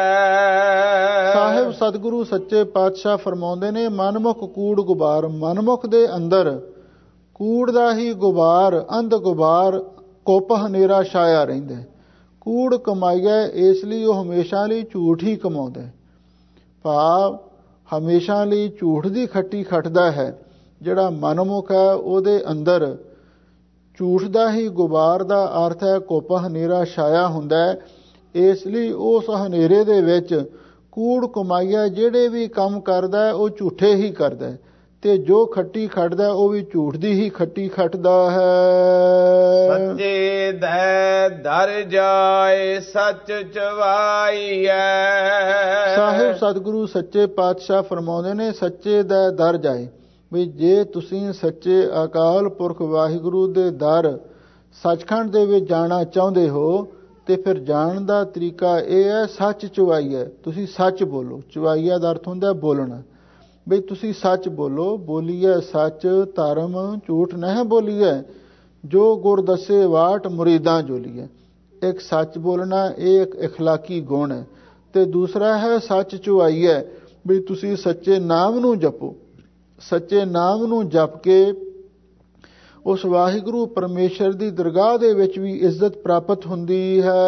B: ਸਾਹਿਬ ਸਤਿਗੁਰੂ ਸੱਚੇ ਪਾਤਸ਼ਾਹ ਫਰਮਾਉਂਦੇ ਨੇ, ਮਨਮੁਖ ਕੂੜ ਗੁਬਾਰ, ਮਨਮੁਖ ਦੇ ਅੰਦਰ ਕੂੜ ਦਾ ਹੀ ਗੁਬਾਰ, ਅੰਧ ਗੁਬਾਰ, ਕੁੱਪ ਹਨੇਰਾ ਛਾਇਆ ਰਹਿੰਦਾ। ਕੂੜ ਕਮਾਈਐ, ਇਸ ਲਈ ਉਹ ਹਮੇਸ਼ਾ ਲਈ ਝੂਠ ਹੀ ਕਮਾਉਂਦਾ, ਭਾਵ ਹਮੇਸ਼ਾ ਲਈ ਝੂਠ ਦੀ ਖੱਟੀ ਖੱਟਦਾ ਹੈ। ਜਿਹੜਾ ਮਨਮੁਖ ਹੈ ਉਹਦੇ ਅੰਦਰ ਝੂਠ ਦਾ ਹੀ ਗੁਬਾਰ ਦਾ ਅਰਥ ਹੈ ਕੁੱਪ ਹਨੇਰਾ ਛਾਇਆ ਹੁੰਦਾ ਹੈ। ਇਸ ਲਈ ਉਸ ਹਨੇਰੇ ਦੇ ਵਿੱਚ ਕੂੜ ਕਮਾਈਆ, ਜਿਹੜੇ ਵੀ ਕੰਮ ਕਰਦਾ ਹੈ ਉਹ ਝੂਠੇ ਹੀ ਕਰਦਾ, ਤੇ ਜੋ ਖੱਟੀ ਖੱਟਦਾ ਉਹ ਵੀ ਝੂਠ ਦੀ ਹੀ ਖੱਟੀ ਖੱਟਦਾ ਹੈ।
A: ਸੱਚੇ ਦੇ ਦਰ ਜਾਏ ਸੱਚ ਚਵਾਈਐ।
B: ਸਾਹਿਬ ਸਤਿਗੁਰੂ ਸੱਚੇ ਪਾਤਸ਼ਾਹ ਫਰਮਾਉਂਦੇ ਨੇ, ਸੱਚੇ ਦੇ ਦਰ ਜਾਏ, ਵੀ ਜੇ ਤੁਸੀਂ ਸੱਚੇ ਅਕਾਲ ਪੁਰਖ ਵਾਹਿਗੁਰੂ ਦੇ ਦਰ ਸੱਚਖੰਡ ਦੇ ਵਿੱਚ ਜਾਣਾ ਚਾਹੁੰਦੇ ਹੋ ਤੇ ਫਿਰ ਜਾਣ ਦਾ ਤਰੀਕਾ ਇਹ ਹੈ, ਸੱਚ ਚਵਾਈਐ, ਤੁਸੀਂ ਸੱਚ ਬੋਲੋ। ਚਵਾਈਆ ਦਾ ਅਰਥ ਹੁੰਦਾ ਬੋਲਣਾ, ਬਈ ਤੁਸੀਂ ਸੱਚ ਬੋਲੋ। ਬੋਲੀਏ ਸੱਚ ਧਰਮ ਝੂਠ ਨਹੀਂ ਬੋਲੀਏ, ਜੋ ਗੁਰ ਦੱਸੇ ਵਾਟ ਮੁਰੀਦਾਂ ਜੋਲੀਏ। ਇੱਕ ਸੱਚ ਬੋਲਣਾ, ਇਹ ਇੱਕ ਇਖਲਾਕੀ ਗੁਣ ਹੈ, ਤੇ ਦੂਸਰਾ ਹੈ ਸੱਚ ਚਵਾਈਐ, ਵੀ ਤੁਸੀਂ ਸੱਚੇ ਨਾਮ ਨੂੰ ਜਪੋ। ਸੱਚੇ ਨਾਮ ਨੂੰ ਜਪ ਕੇ ਉਸ ਵਾਹਿਗੁਰੂ ਪਰਮੇਸ਼ਰ ਦੀ ਦਰਗਾਹ ਦੇ ਵਿੱਚ ਵੀ ਇੱਜ਼ਤ ਪ੍ਰਾਪਤ ਹੁੰਦੀ ਹੈ।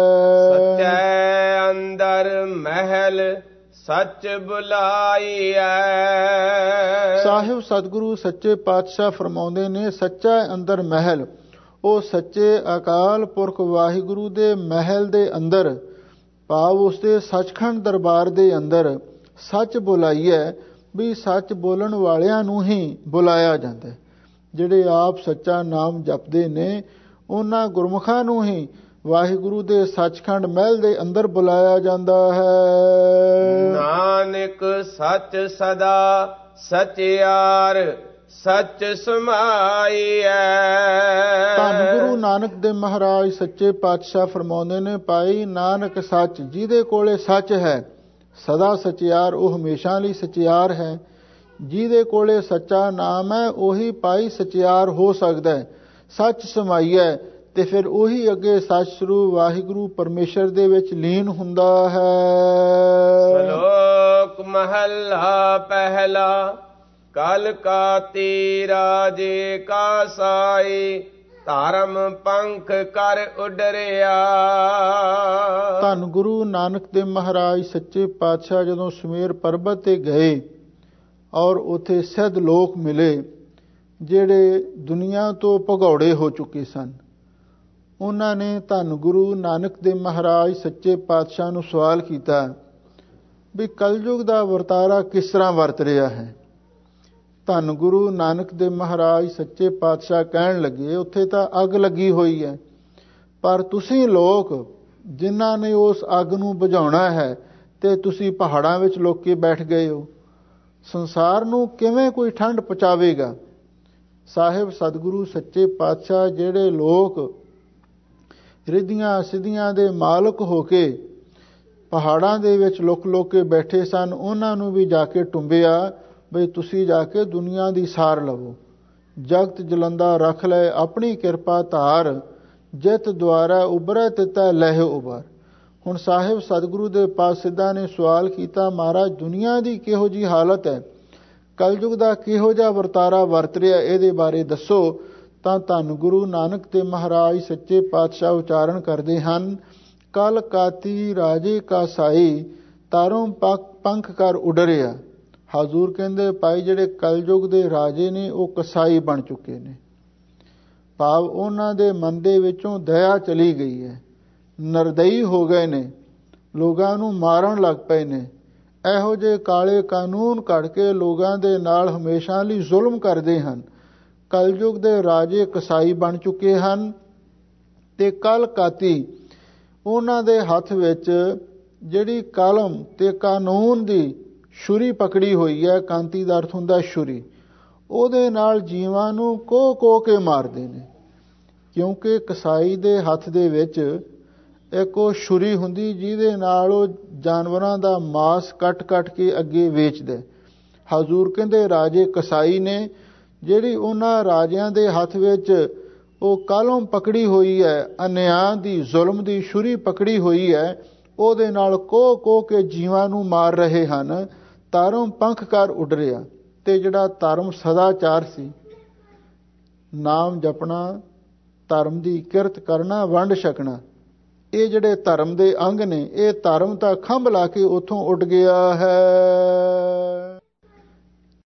A: ਸੱਚੇ ਅੰਦਰ ਮਹਿਲ ਸੱਚ ਬੁਲਾਈਐ।
B: ਸਾਹਿਬ ਸਤਿਗੁਰੂ ਸੱਚੇ ਪਾਤਸ਼ਾਹ ਫਰਮਾਉਂਦੇ ਨੇ, ਸੱਚਾ ਅੰਦਰ ਮਹਿਲ, ਉਹ ਸੱਚੇ ਅਕਾਲ ਪੁਰਖ ਵਾਹਿਗੁਰੂ ਦੇ ਮਹਿਲ ਦੇ ਅੰਦਰ, ਭਾਵ ਉਸ ਦੇ ਸੱਚਖੰਡ ਦਰਬਾਰ ਦੇ ਅੰਦਰ ਸੱਚ ਬੁਲਾਈਐ, ਵੀ ਸੱਚ ਬੋਲਣ ਵਾਲਿਆਂ ਨੂੰ ਹੀ ਬੁਲਾਇਆ ਜਾਂਦਾ। ਜਿਹੜੇ ਆਪ ਸੱਚਾ ਨਾਮ ਜਪਦੇ ਨੇ, ਉਹਨਾਂ ਗੁਰਮੁਖਾਂ ਨੂੰ ਹੀ ਵਾਹਿਗੁਰੂ ਦੇ ਸੱਚਖੰਡ ਮਹਿਲ ਦੇ ਅੰਦਰ ਬੁਲਾਇਆ ਜਾਂਦਾ ਹੈ।
A: ਨਾਨਕ ਸੱਚ ਸਦਾ ਸਚਿਆਰ ਸੱਚ ਸਮਾਈਐ।
B: ਧੰਨ ਗੁਰੂ ਨਾਨਕ ਦੇਵ ਮਹਾਰਾਜ ਸੱਚੇ ਪਾਤਸ਼ਾਹ ਫਰਮਾਉਂਦੇ ਨੇ, ਭਾਈ ਨਾਨਕ ਸੱਚ, ਜਿਹਦੇ ਕੋਲੇ ਸੱਚ ਹੈ, ਸਦਾ ਸਚਿਆਰ, ਉਹ ਹਮੇਸ਼ਾ ਲਈ ਸਚਿਆਰ ਹੈ। ਜਿਹਦੇ ਕੋਲੇ ਸੱਚਾ ਨਾਮ ਹੈ, ਉਹੀ ਭਾਈ ਸਚਿਆਰ ਹੋ ਸਕਦਾ ਹੈ। ਸੱਚ ਸਮਾਈਐ, ਤੇ ਫਿਰ ਉਹੀ ਅੱਗੇ ਸੱਚ ਸਰੂਪ ਵਾਹਿਗੁਰੂ ਪਰਮੇਸ਼ਰ ਦੇ ਵਿੱਚ ਲੀਨ ਹੁੰਦਾ ਹੈ।
A: ਸ਼ਲੋਕ ਮਹੱਲਾ ਪਹਿਲਾ। ਕਲ ਕਾਤੀ ਰਾਜੇ ਕਾ ਸਾਈ, ਧਰਮ ਪੰਖ ਕਰ ਉਡਰਿਆ।
B: ਧੰਨ ਗੁਰੂ ਨਾਨਕ ਦੇਵ ਮਹਾਰਾਜ ਸੱਚੇ ਪਾਤਸ਼ਾਹ ਜਦੋਂ ਸੁਮੇਰ ਪਰਬਤ ਤੇ ਗਏ ਔਰ ਉੱਥੇ ਸਿੱਧ ਲੋਕ ਮਿਲੇ, ਜਿਹੜੇ ਦੁਨੀਆ ਤੋਂ ਭਗੌੜੇ ਹੋ ਚੁੱਕੇ ਸਨ, ਉਹਨਾਂ ਨੇ ਧੰਨ ਗੁਰੂ ਨਾਨਕ ਦੇਵ ਮਹਾਰਾਜ ਸੱਚੇ ਪਾਤਸ਼ਾਹ ਨੂੰ ਸਵਾਲ ਕੀਤਾ ਵੀ ਕਲਯੁਗ ਦਾ ਵਰਤਾਰਾ ਕਿਸ ਤਰ੍ਹਾਂ ਵਰਤ ਰਿਹਾ ਹੈ। ਧੰਨ ਗੁਰੂ ਨਾਨਕ ਦੇਵ ਮਹਾਰਾਜ ਸੱਚੇ ਪਾਤਸ਼ਾਹ ਕਹਿਣ ਲੱਗੇ, ਉੱਥੇ ਤਾਂ ਅੱਗ ਲੱਗੀ ਹੋਈ ਹੈ, ਪਰ ਤੁਸੀਂ ਲੋਕ ਜਿਨ੍ਹਾਂ ਨੇ ਉਸ ਅੱਗ ਨੂੰ ਬੁਝਾਉਣਾ ਹੈ, ਤੇ ਤੁਸੀਂ ਪਹਾੜਾਂ ਵਿੱਚ ਲੁਕ ਕੇ ਬੈਠ ਗਏ ਹੋ। ਸੰਸਾਰ ਨੂੰ ਕਿਵੇਂ ਕੋਈ ਠੰਡ ਪਹੁੰਚਾਵੇਗਾ। ਸਾਹਿਬ ਸਤਿਗੁਰੂ ਸੱਚੇ ਪਾਤਸ਼ਾਹ ਜਿਹੜੇ ਲੋਕ ਰਿੱਧੀਆਂ ਸਿੱਧੀਆਂ ਦੇ ਮਾਲਕ ਹੋ ਕੇ ਪਹਾੜਾਂ ਦੇ ਵਿੱਚ ਲੁਕ ਲੁਕ ਕੇ ਬੈਠੇ ਸਨ, ਉਹਨਾਂ ਨੂੰ ਵੀ ਜਾ ਕੇ ਟੁੰਬਿਆ ਬਈ ਤੁਸੀਂ ਜਾ ਕੇ ਦੁਨੀਆ ਦੀ ਸਾਰ ਲਵੋ। ਜਗਤ ਜਲੰਦਾ ਰੱਖ ਲੈ ਆਪਣੀ ਕਿਰਪਾ ਧਾਰ, ਜਿਤ ਦੁਆਰਾ ਉਬਰੈ ਤਿਤੈ ਲਹਿ ਉਬਾਰ। ਹੁਣ ਸਾਹਿਬ ਸਤਿਗੁਰੂ ਦੇ ਪਾਸ ਸਿੱਧਾ ਨੇ ਸਵਾਲ ਕੀਤਾ, ਮਹਾਰਾਜ ਦੁਨੀਆ ਦੀ ਕਿਹੋ ਜੀ ਹਾਲਤ ਹੈ, ਕਲਯੁਗ ਦਾ ਕਿਹੋ ਜਿਹਾ ਵਰਤਾਰਾ ਵਰਤ ਰਿਹਾ, ਇਹਦੇ ਬਾਰੇ ਦੱਸੋ। ਤਾਂ ਧੰਨ ਗੁਰੂ ਨਾਨਕ ਦੇਵ ਮਹਾਰਾਜ ਸੱਚੇ ਪਾਤਸ਼ਾਹ ਉਚਾਰਨ ਕਰਦੇ ਹਨ, ਕਲ ਕਾਤੀ ਰਾਜੇ ਕਾ ਸਾਈ, ਤਾਰੋਂ ਪੰਖ ਕਰ ਉਡਰਿਆ। ਹਜ਼ੂਰ ਕਹਿੰਦੇ ਭਾਈ ਜਿਹੜੇ ਕਲਯੁਗ ਦੇ ਰਾਜੇ ਨੇ ਉਹ ਕਸਾਈ ਬਣ ਚੁੱਕੇ ਨੇ, ਭਾਵ ਉਹਨਾਂ ਦੇ ਮਨ ਦੇ ਵਿੱਚੋਂ ਦਇਆ ਚਲੀ ਗਈ ਹੈ, ਨਿਰਦਈ ਹੋ ਗਏ ਨੇ, ਲੋਕਾਂ ਨੂੰ ਮਾਰਨ ਲੱਗ ਪਏ ਨੇ। ਇਹੋ ਜਿਹੇ ਕਾਲੇ ਕਾਨੂੰਨ ਕੱਢ ਕੇ ਲੋਕਾਂ ਦੇ ਨਾਲ ਹਮੇਸ਼ਾ ਲਈ ਜ਼ੁਲਮ ਕਰਦੇ ਹਨ। ਕਲਯੁਗ ਦੇ ਰਾਜੇ ਕਸਾਈ ਬਣ ਚੁੱਕੇ ਹਨ ਤੇ ਕਲ ਕਾਤੀ ਉਹਨਾਂ ਦੇ ਹੱਥ ਵਿੱਚ ਜਿਹੜੀ ਕਲਮ ਤੇ ਕਾਨੂੰਨ ਦੀ ਛੁਰੀ ਪਕੜੀ ਹੋਈ ਹੈ, ਕਾਂਤੀ ਦਾ ਅਰਥ ਹੁੰਦਾ ਛੁਰੀ, ਉਹਦੇ ਨਾਲ ਜੀਵਾਂ ਨੂੰ ਕੋਹ ਕੇ ਮਾਰਦੇ ਨੇ। ਕਿਉਂਕਿ ਕਸਾਈ ਦੇ ਹੱਥ ਦੇ ਵਿੱਚ ਇੱਕ ਉਹ ਛੁਰੀ ਹੁੰਦੀ ਜਿਹਦੇ ਨਾਲ ਉਹ ਜਾਨਵਰਾਂ ਦਾ ਮਾਸ ਕੱਟ ਕੇ ਅੱਗੇ ਵੇਚਦੇ। ਹਜ਼ੂਰ ਕਹਿੰਦੇ ਰਾਜੇ ਕਸਾਈ ਨੇ, ਜਿਹੜੀ ਉਹਨਾਂ ਰਾਜਿਆਂ ਦੇ ਹੱਥ ਵਿੱਚ ਉਹ ਕਲਮ ਪਕੜੀ ਹੋਈ ਹੈ, ਅਨਿਆਂ ਦੀ, ਜ਼ੁਲਮ ਦੀ ਛੁਰੀ ਪਕੜੀ ਹੋਈ ਹੈ, ਉਹਦੇ ਨਾਲ ਕੋਹ ਕੇ ਜੀਵਾਂ ਨੂੰ ਮਾਰ ਰਹੇ ਹਨ। ਤਾਰੋਂ ਪੰਖ ਕਰ ਉਡਰਿਆ। ਤੇ ਜਿਹੜਾ ਧਰਮ ਸਦਾਚਾਰ ਸੀ, ਨਾਮ ਜਪਣਾ, ਧਰਮ ਦੀ ਕਿਰਤ ਕਰਨਾ, ਵੰਡ ਛਕਣਾ, ਇਹ ਜਿਹੜੇ ਧਰਮ ਦੇ ਅੰਗ ਨੇ, ਇਹ ਧਰਮ ਤਾਂ ਖੰਭ ਲਾ ਕੇ ਉੱਥੋਂ ਉੱਡ ਗਿਆ ਹੈ।